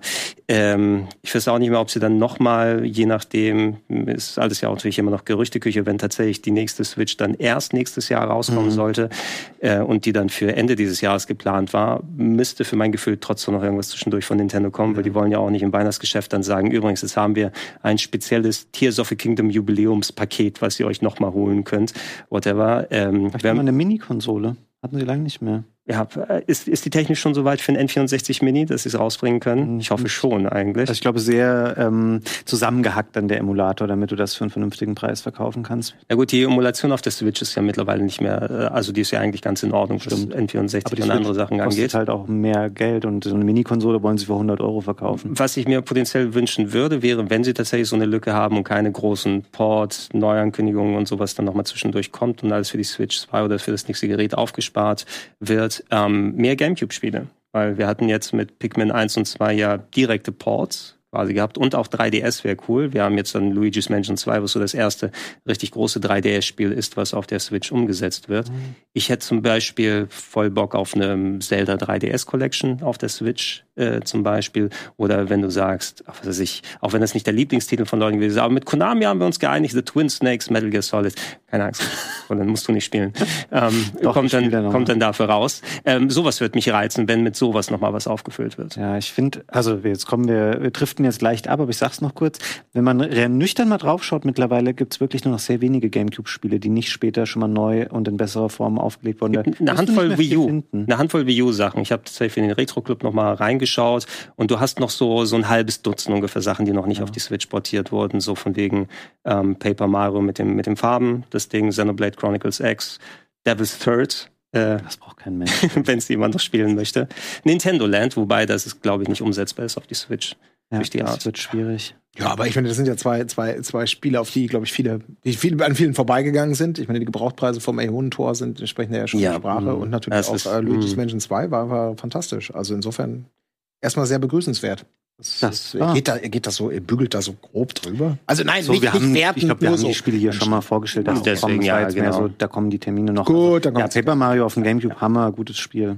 Ich weiß auch nicht mehr, ob sie dann nochmal, je nachdem, ist alles ja auch natürlich immer noch Gerüchteküche, wenn tatsächlich die nächste Switch dann erst nächstes Jahr rauskommen sollte und die dann für Ende dieses Jahres geplant war, müsste für mein Gefühl trotzdem noch irgendwas zwischendurch von Nintendo kommen, weil die wollen ja auch nicht im Weihnachtsgeschäft dann sagen, übrigens, jetzt haben wir ein spezielles Tears of the Kingdom Jubiläumspaket, was ihr euch nochmal holen könnt, whatever. Vielleicht mal eine Mini-Konsole. Hatten sie lange nicht mehr. Ja, ist die Technik schon so weit für einen N64 Mini, dass sie es rausbringen können? Ich hoffe schon eigentlich. Also ich glaube, sehr zusammengehackt dann der Emulator, damit du das für einen vernünftigen Preis verkaufen kannst. Ja gut, die Emulation auf der Switch ist ja mittlerweile nicht mehr, also die ist ja eigentlich ganz in Ordnung, was N64 aber und andere Sachen angeht. Kostet halt auch mehr Geld und so eine Mini-Konsole wollen sie für 100 € verkaufen. Was ich mir potenziell wünschen würde, wäre, wenn sie tatsächlich so eine Lücke haben und keine großen Ports, Neuankündigungen und sowas dann nochmal zwischendurch kommt und alles für die Switch 2 oder für das nächste Gerät aufgespart wird, mehr Gamecube-Spiele. Weil wir hatten jetzt mit Pikmin 1 und 2 ja direkte Ports quasi gehabt und auch 3DS wäre cool. Wir haben jetzt dann Luigi's Mansion 2, was so das erste richtig große 3DS-Spiel ist, was auf der Switch umgesetzt wird. Ich hätte zum Beispiel voll Bock auf eine Zelda 3DS-Collection auf der Switch zum Beispiel. Oder wenn du sagst, was weiß ich, auch wenn das nicht der Lieblingstitel von Leuten gewesen ist, aber mit Konami haben wir uns geeinigt, The Twin Snakes, Metal Gear Solid. Keine Angst, und dann musst du nicht spielen. Kommt dann dafür raus. Sowas wird mich reizen, wenn mit sowas nochmal was aufgefüllt wird. Ja, ich finde, also jetzt kommen wir driften jetzt leicht ab, aber ich sag's noch kurz, wenn man nüchtern mal draufschaut, mittlerweile gibt's wirklich nur noch sehr wenige Gamecube-Spiele, die nicht später schon mal neu und in besserer Form aufgelegt wurden. Eine Handvoll Wii U-Sachen. Ich habe tatsächlich für den Retro-Club noch mal reingeschaut und du hast noch so ein halbes Dutzend ungefähr Sachen, die noch nicht auf die Switch portiert wurden, so von wegen Paper Mario mit dem Farben, das Ding, Xenoblade Chronicles X, Devil's Third. Das braucht kein Mensch. Wenn es jemand noch spielen möchte. Nintendo Land, wobei das ist, glaube ich, nicht umsetzbar ist auf die Switch. Ja, durch die Art. Das wird schwierig. Ja, aber ich finde, das sind ja zwei Spiele, auf die, glaube ich, an vielen vorbeigegangen sind. Ich meine, die Gebrauchtpreise vom Tor sind entsprechend ja schon Sprache und natürlich auch Luigi's Mansion 2 war fantastisch. Also insofern erstmal sehr begrüßenswert. Geht das so, bügelt da so grob drüber? Also nein, so, nicht werten. Ich glaube, wir haben die Spiele hier schon mal vorgestellt. Deswegen, mehr so, da kommen die Termine noch. Gut, also, Paper Mario auf dem Gamecube, Hammer, gutes Spiel.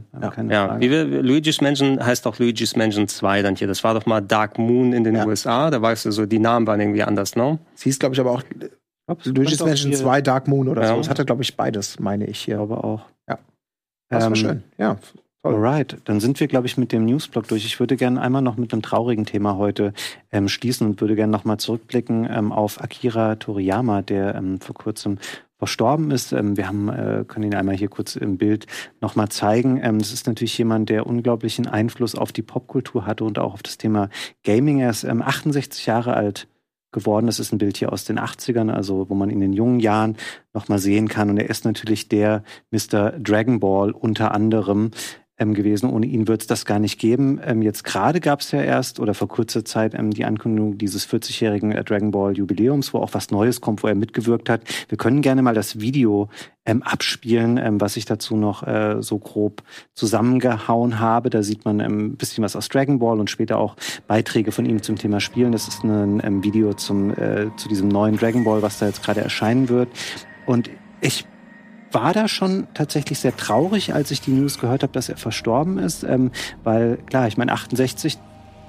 Luigi's Mansion heißt auch Luigi's Mansion 2 dann hier. Das war doch mal Dark Moon in den USA. Da weißt du so, die Namen waren irgendwie anders, ne? Sie hieß, glaube ich, aber auch Luigi's Mansion 2 Dark Moon oder so. Das hatte, glaube ich, beides, meine ich hier. Aber auch. Ja. Das war schön, ja. Alright, dann sind wir, glaube ich, mit dem Newsblock durch. Ich würde gerne einmal noch mit einem traurigen Thema heute schließen und würde gerne noch mal zurückblicken auf Akira Toriyama, der vor kurzem verstorben ist. Wir können ihn einmal hier kurz im Bild noch mal zeigen. Das ist natürlich jemand, der unglaublichen Einfluss auf die Popkultur hatte und auch auf das Thema Gaming. Er ist 68 Jahre alt geworden. Das ist ein Bild hier aus den 80ern, also wo man ihn in jungen Jahren noch mal sehen kann. Und er ist natürlich der Mr. Dragon Ball unter anderem gewesen. Ohne ihn wird es das gar nicht geben. Jetzt gerade gab es ja erst oder vor kurzer Zeit die Ankündigung dieses 40-jährigen Dragon Ball Jubiläums, wo auch was Neues kommt, wo er mitgewirkt hat. Wir können gerne mal das Video abspielen, was ich dazu noch so grob zusammengehauen habe. Da sieht man ein bisschen was aus Dragon Ball und später auch Beiträge von ihm zum Thema Spielen. Das ist ein Video zu diesem neuen Dragon Ball, was da jetzt gerade erscheinen wird. Und ich war da schon tatsächlich sehr traurig, als ich die News gehört habe, dass er verstorben ist, weil klar, ich meine 68,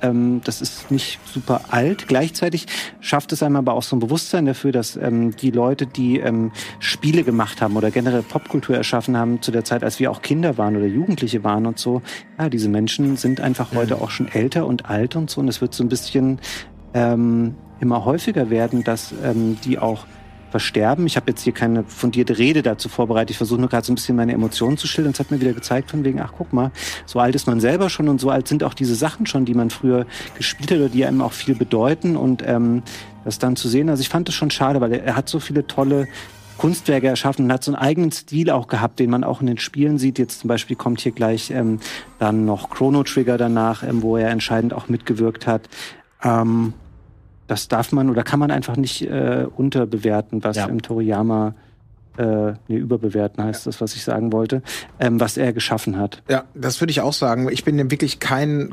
das ist nicht super alt. Gleichzeitig schafft es einem aber auch so ein Bewusstsein dafür, dass die Leute, die Spiele gemacht haben oder generell Popkultur erschaffen haben zu der Zeit, als wir auch Kinder waren oder Jugendliche waren und so, ja, diese Menschen sind einfach heute auch schon älter und alt und so. Und es wird so ein bisschen immer häufiger werden, dass die auch versterben. Ich habe jetzt hier keine fundierte Rede dazu vorbereitet. Ich versuche nur gerade so ein bisschen meine Emotionen zu schildern. Es hat mir wieder gezeigt von wegen, ach guck mal, so alt ist man selber schon und so alt sind auch diese Sachen schon, die man früher gespielt hat oder die einem auch viel bedeuten und das dann zu sehen. Also ich fand das schon schade, weil er hat so viele tolle Kunstwerke erschaffen und hat so einen eigenen Stil auch gehabt, den man auch in den Spielen sieht. Jetzt zum Beispiel kommt hier gleich dann noch Chrono Trigger danach, wo er entscheidend auch mitgewirkt hat. Das darf man oder kann man einfach nicht unterbewerten, was Toriyama überbewerten heißt das, was ich sagen wollte, was er geschaffen hat. Ja, das würde ich auch sagen. Ich bin wirklich kein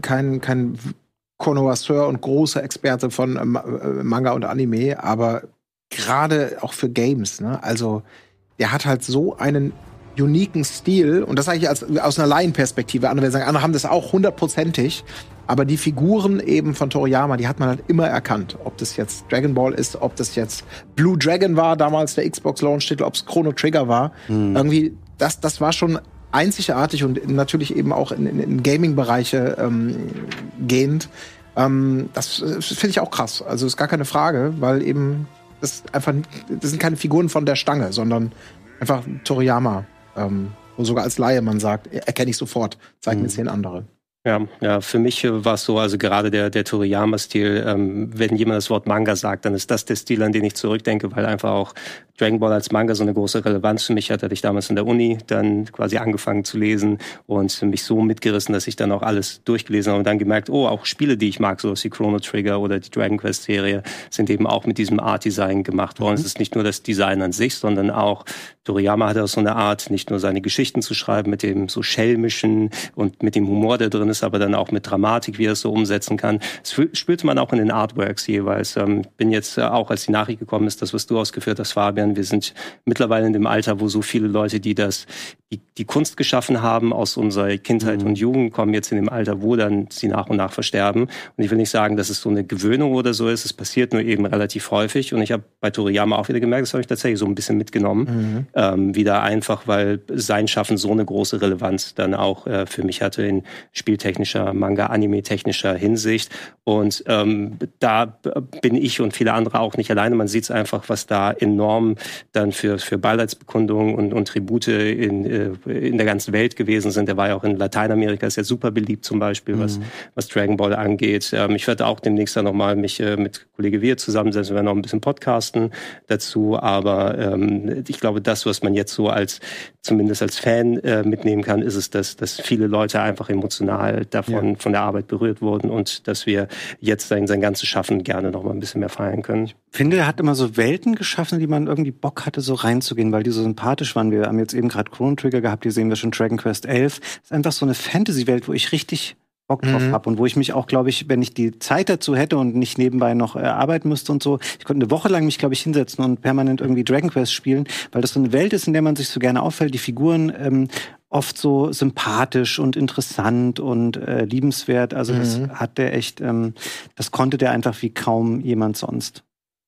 Connoisseur und großer Experte von Manga und Anime, aber gerade auch für Games, ne? Also, der hat halt so einen uniken Stil, und das sage ich aus einer Laienperspektive. Andere sagen, andere haben das auch 100%ig, aber die Figuren eben von Toriyama, die hat man halt immer erkannt. Ob das jetzt Dragon Ball ist, ob das jetzt Blue Dragon war, damals der Xbox-Launch-Titel, ob es Chrono Trigger war. Irgendwie, das war schon einzigartig und natürlich eben auch in Gaming-Bereiche gehend. Das finde ich auch krass. Also ist gar keine Frage, weil eben das sind keine Figuren von der Stange, sondern einfach Toriyama. Wo sogar als Laie man sagt, erkenne ich sofort, zeig mir 10 andere. Ja, für mich war es so, also gerade der Toriyama-Stil, wenn jemand das Wort Manga sagt, dann ist das der Stil, an den ich zurückdenke, weil einfach auch Dragon Ball als Manga so eine große Relevanz für mich hat. Hatte ich damals in der Uni dann quasi angefangen zu lesen und mich so mitgerissen, dass ich dann auch alles durchgelesen habe und dann gemerkt, oh, auch Spiele, die ich mag, sowas wie Chrono Trigger oder die Dragon Quest-Serie, sind eben auch mit diesem Art-Design gemacht worden. Es ist nicht nur das Design an sich, sondern auch Toriyama hatte auch so eine Art, nicht nur seine Geschichten zu schreiben mit dem so schelmischen und mit dem Humor, der drin ist, aber dann auch mit Dramatik, wie er es so umsetzen kann. Das spürte man auch in den Artworks jeweils. Bin jetzt auch, als die Nachricht gekommen ist, das, was du ausgeführt hast, Fabian, wir sind mittlerweile in dem Alter, wo so viele Leute, die die Kunst geschaffen haben aus unserer Kindheit und Jugend, kommen jetzt in dem Alter, wo dann sie nach und nach versterben. Und ich will nicht sagen, dass es so eine Gewöhnung oder so ist. Es passiert nur eben relativ häufig. Und ich habe bei Toriyama auch wieder gemerkt, das habe ich tatsächlich so ein bisschen mitgenommen. Wieder einfach, weil sein Schaffen so eine große Relevanz dann auch für mich hatte in spieltechnischer, Manga-Anime-technischer Hinsicht. Und da bin ich und viele andere auch nicht alleine. Man sieht es einfach, was da enorm dann für Beileidsbekundungen und Tribute in der ganzen Welt gewesen sind. Der war ja auch in Lateinamerika, ist ja super beliebt zum Beispiel, was Dragon Ball angeht. Ich werde auch demnächst dann nochmal mich mit Kollege Wir zusammensetzen, wir werden noch ein bisschen podcasten dazu, aber ich glaube, das, was man jetzt so zumindest als Fan mitnehmen kann, ist es, dass viele Leute einfach emotional davon von der Arbeit berührt wurden und dass wir jetzt sein ganzes Schaffen gerne noch mal ein bisschen mehr feiern können. Ich finde, er hat immer so Welten geschaffen, die man irgendwie Bock hatte, so reinzugehen, weil die so sympathisch waren. Wir haben jetzt eben gerade Chrono Trigger gehabt, hier sehen wir schon Dragon Quest 11. Das ist einfach so eine Fantasy-Welt, wo ich richtig Bock drauf habe und wo ich mich auch, glaube ich, wenn ich die Zeit dazu hätte und nicht nebenbei noch arbeiten müsste und so, ich könnte eine Woche lang mich, glaube ich, hinsetzen und permanent irgendwie Dragon Quest spielen, weil das so eine Welt ist, in der man sich so gerne auffällt, die Figuren oft so sympathisch und interessant und liebenswert. Also das hat der echt, das konnte der einfach wie kaum jemand sonst.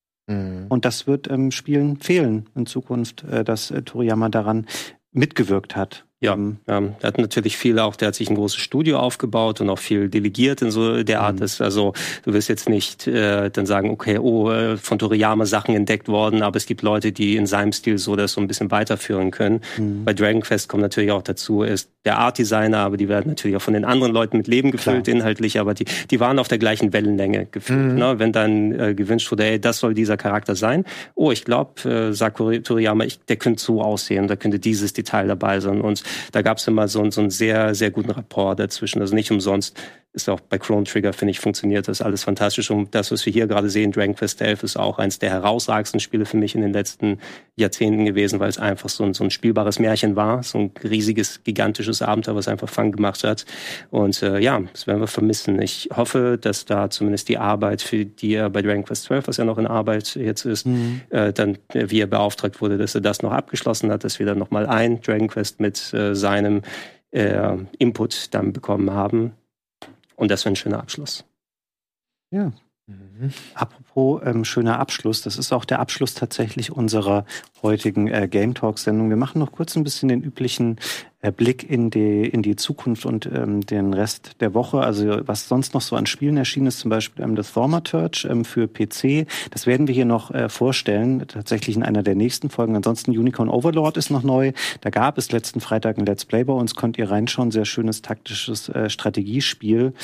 Und das wird Spielen fehlen in Zukunft, dass Toriyama daran mitgewirkt hat. Ja, er hat natürlich der hat sich ein großes Studio aufgebaut und auch viel delegiert in so der Art ist. Also du wirst jetzt nicht dann sagen, okay, von Toriyama Sachen entdeckt worden, aber es gibt Leute, die in seinem Stil so das so ein bisschen weiterführen können. Bei Dragon Quest kommt natürlich auch dazu, ist der Art Designer, aber die werden natürlich auch von den anderen Leuten mit Leben gefüllt inhaltlich, aber die waren auf der gleichen Wellenlänge gefüllt. Ne? Wenn dann gewünscht wurde, ey, das soll dieser Charakter sein. Oh, ich glaube, sagt Toriyama, der könnte so aussehen, da könnte dieses Detail dabei sein und da gab es immer so einen sehr, sehr guten Rapport dazwischen. Also nicht umsonst ist auch bei Chrono Trigger, finde ich, funktioniert das alles fantastisch. Und das, was wir hier gerade sehen, Dragon Quest 11, ist auch eins der herausragendsten Spiele für mich in den letzten Jahrzehnten gewesen, weil es einfach so ein spielbares Märchen war. So ein riesiges, gigantisches Abenteuer, was einfach Fun gemacht hat. Und das werden wir vermissen. Ich hoffe, dass da zumindest die Arbeit, für die er bei Dragon Quest 12, was ja noch in Arbeit jetzt ist, dann, wie er beauftragt wurde, dass er das noch abgeschlossen hat, dass wir dann nochmal ein Dragon Quest mit seinem Input dann bekommen haben. Und das wäre ein schöner Abschluss. Ja. Apropos schöner Abschluss, das ist auch der Abschluss tatsächlich unserer heutigen Game Talk-Sendung. Wir machen noch kurz ein bisschen den üblichen Blick in die Zukunft und den Rest der Woche. Also was sonst noch so an Spielen erschienen ist, zum Beispiel das Thaumaturge für PC. Das werden wir hier noch vorstellen, tatsächlich in einer der nächsten Folgen. Ansonsten Unicorn Overlord ist noch neu. Da gab es letzten Freitag ein Let's Play bei uns, könnt ihr reinschauen. Sehr schönes taktisches Strategiespiel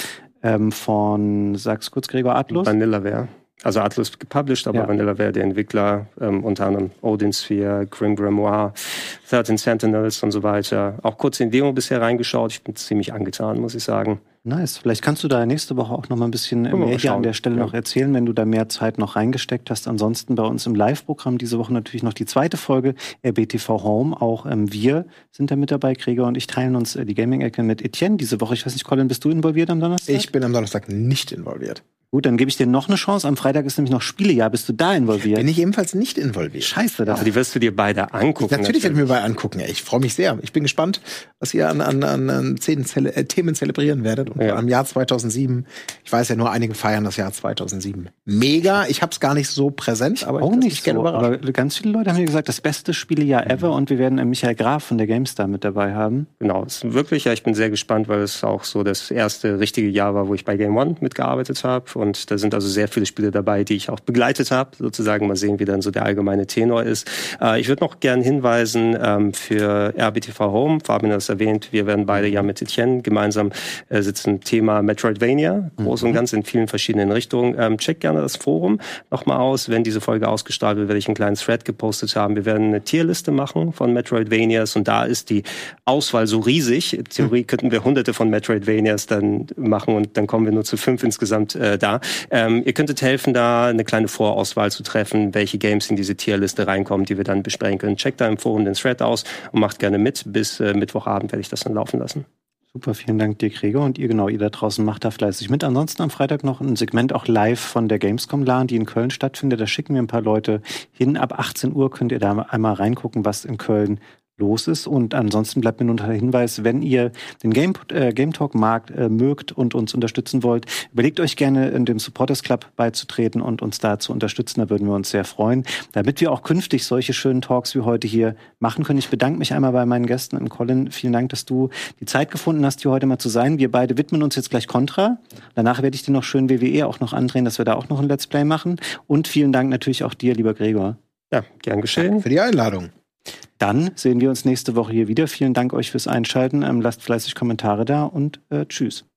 von, sag's kurz, Gregor, Atlus? Vanillaware. Also Atlus gepublished, aber Vanillaware, der Entwickler, unter anderem Odin Sphere, Grim Grimoire, 13 Sentinels und so weiter. Auch kurz in Demo bisher reingeschaut. Ich bin ziemlich angetan, muss ich sagen. Nice. Vielleicht kannst du da nächste Woche auch noch mal ein bisschen mehr hier an der Stelle noch erzählen, wenn du da mehr Zeit noch reingesteckt hast. Ansonsten bei uns im Live-Programm diese Woche natürlich noch die zweite Folge RBTV Home. Auch wir sind da mit dabei. Gregor und ich teilen uns die Gaming-Ecke mit Etienne diese Woche. Ich weiß nicht, Colin, bist du involviert am Donnerstag? Ich bin am Donnerstag nicht involviert. Gut, dann gebe ich dir noch eine Chance. Am Freitag ist nämlich noch Spielejahr. Bist du da involviert? Bin ich ebenfalls nicht involviert. Scheiße. Also die wirst du dir beide angucken. Natürlich werde ich mir beide angucken. Ich freue mich sehr. Ich bin gespannt, was ihr an Themen zelebrieren werdet. Und am Jahr 2007. Ich weiß ja, nur einige feiern das Jahr 2007. Mega. Ich habe es gar nicht so präsent, aber auch nicht gerne so. Aber ganz viele Leute haben mir gesagt, das beste Spielejahr ever. Und wir werden Michael Graf von der GameStar mit dabei haben. Genau. Es ist wirklich, ich bin sehr gespannt, weil es auch so das erste richtige Jahr war, wo ich bei Game One mitgearbeitet habe. Und da sind also sehr viele Spiele dabei, die ich auch begleitet habe. Sozusagen mal sehen, wie dann so der allgemeine Tenor ist. Ich würde noch gerne hinweisen für RBTV Home. Fabian hat es erwähnt, wir werden beide ja mit Etienne gemeinsam sitzen. Thema Metroidvania, groß und ganz in vielen verschiedenen Richtungen. Checkt gerne das Forum nochmal aus. Wenn diese Folge ausgestrahlt wird, werde ich einen kleinen Thread gepostet haben. Wir werden eine Tierliste machen von Metroidvanias und da ist die Auswahl so riesig. In Theorie könnten wir hunderte von Metroidvanias dann machen und dann kommen wir nur zu 5 insgesamt da. Ihr könntet helfen, da eine kleine Vorauswahl zu treffen, welche Games in diese Tierliste reinkommen, die wir dann besprechen können. Checkt da im Forum den Thread aus und macht gerne mit. Bis Mittwochabend werde ich das dann laufen lassen. Super, vielen Dank dir, Gregor. Und ihr da draußen macht da fleißig mit. Ansonsten am Freitag noch ein Segment auch live von der Gamescom LAN, die in Köln stattfindet. Da schicken wir ein paar Leute hin. Ab 18 Uhr könnt ihr da einmal reingucken, was in Köln los ist. Und ansonsten bleibt mir nur der Hinweis, wenn ihr den Game Talk mögt und uns unterstützen wollt, überlegt euch gerne, in dem Supporters Club beizutreten und uns da zu unterstützen. Da würden wir uns sehr freuen, damit wir auch künftig solche schönen Talks wie heute hier machen können. Ich bedanke mich einmal bei meinen Gästen. Und Colin, vielen Dank, dass du die Zeit gefunden hast, hier heute mal zu sein. Wir beide widmen uns jetzt gleich Contra. Danach werde ich dir noch schön WWE auch noch andrehen, dass wir da auch noch ein Let's Play machen. Und vielen Dank natürlich auch dir, lieber Gregor. Ja, gern geschehen. Danke für die Einladung. Dann sehen wir uns nächste Woche hier wieder. Vielen Dank euch fürs Einschalten. Lasst fleißig Kommentare da und tschüss.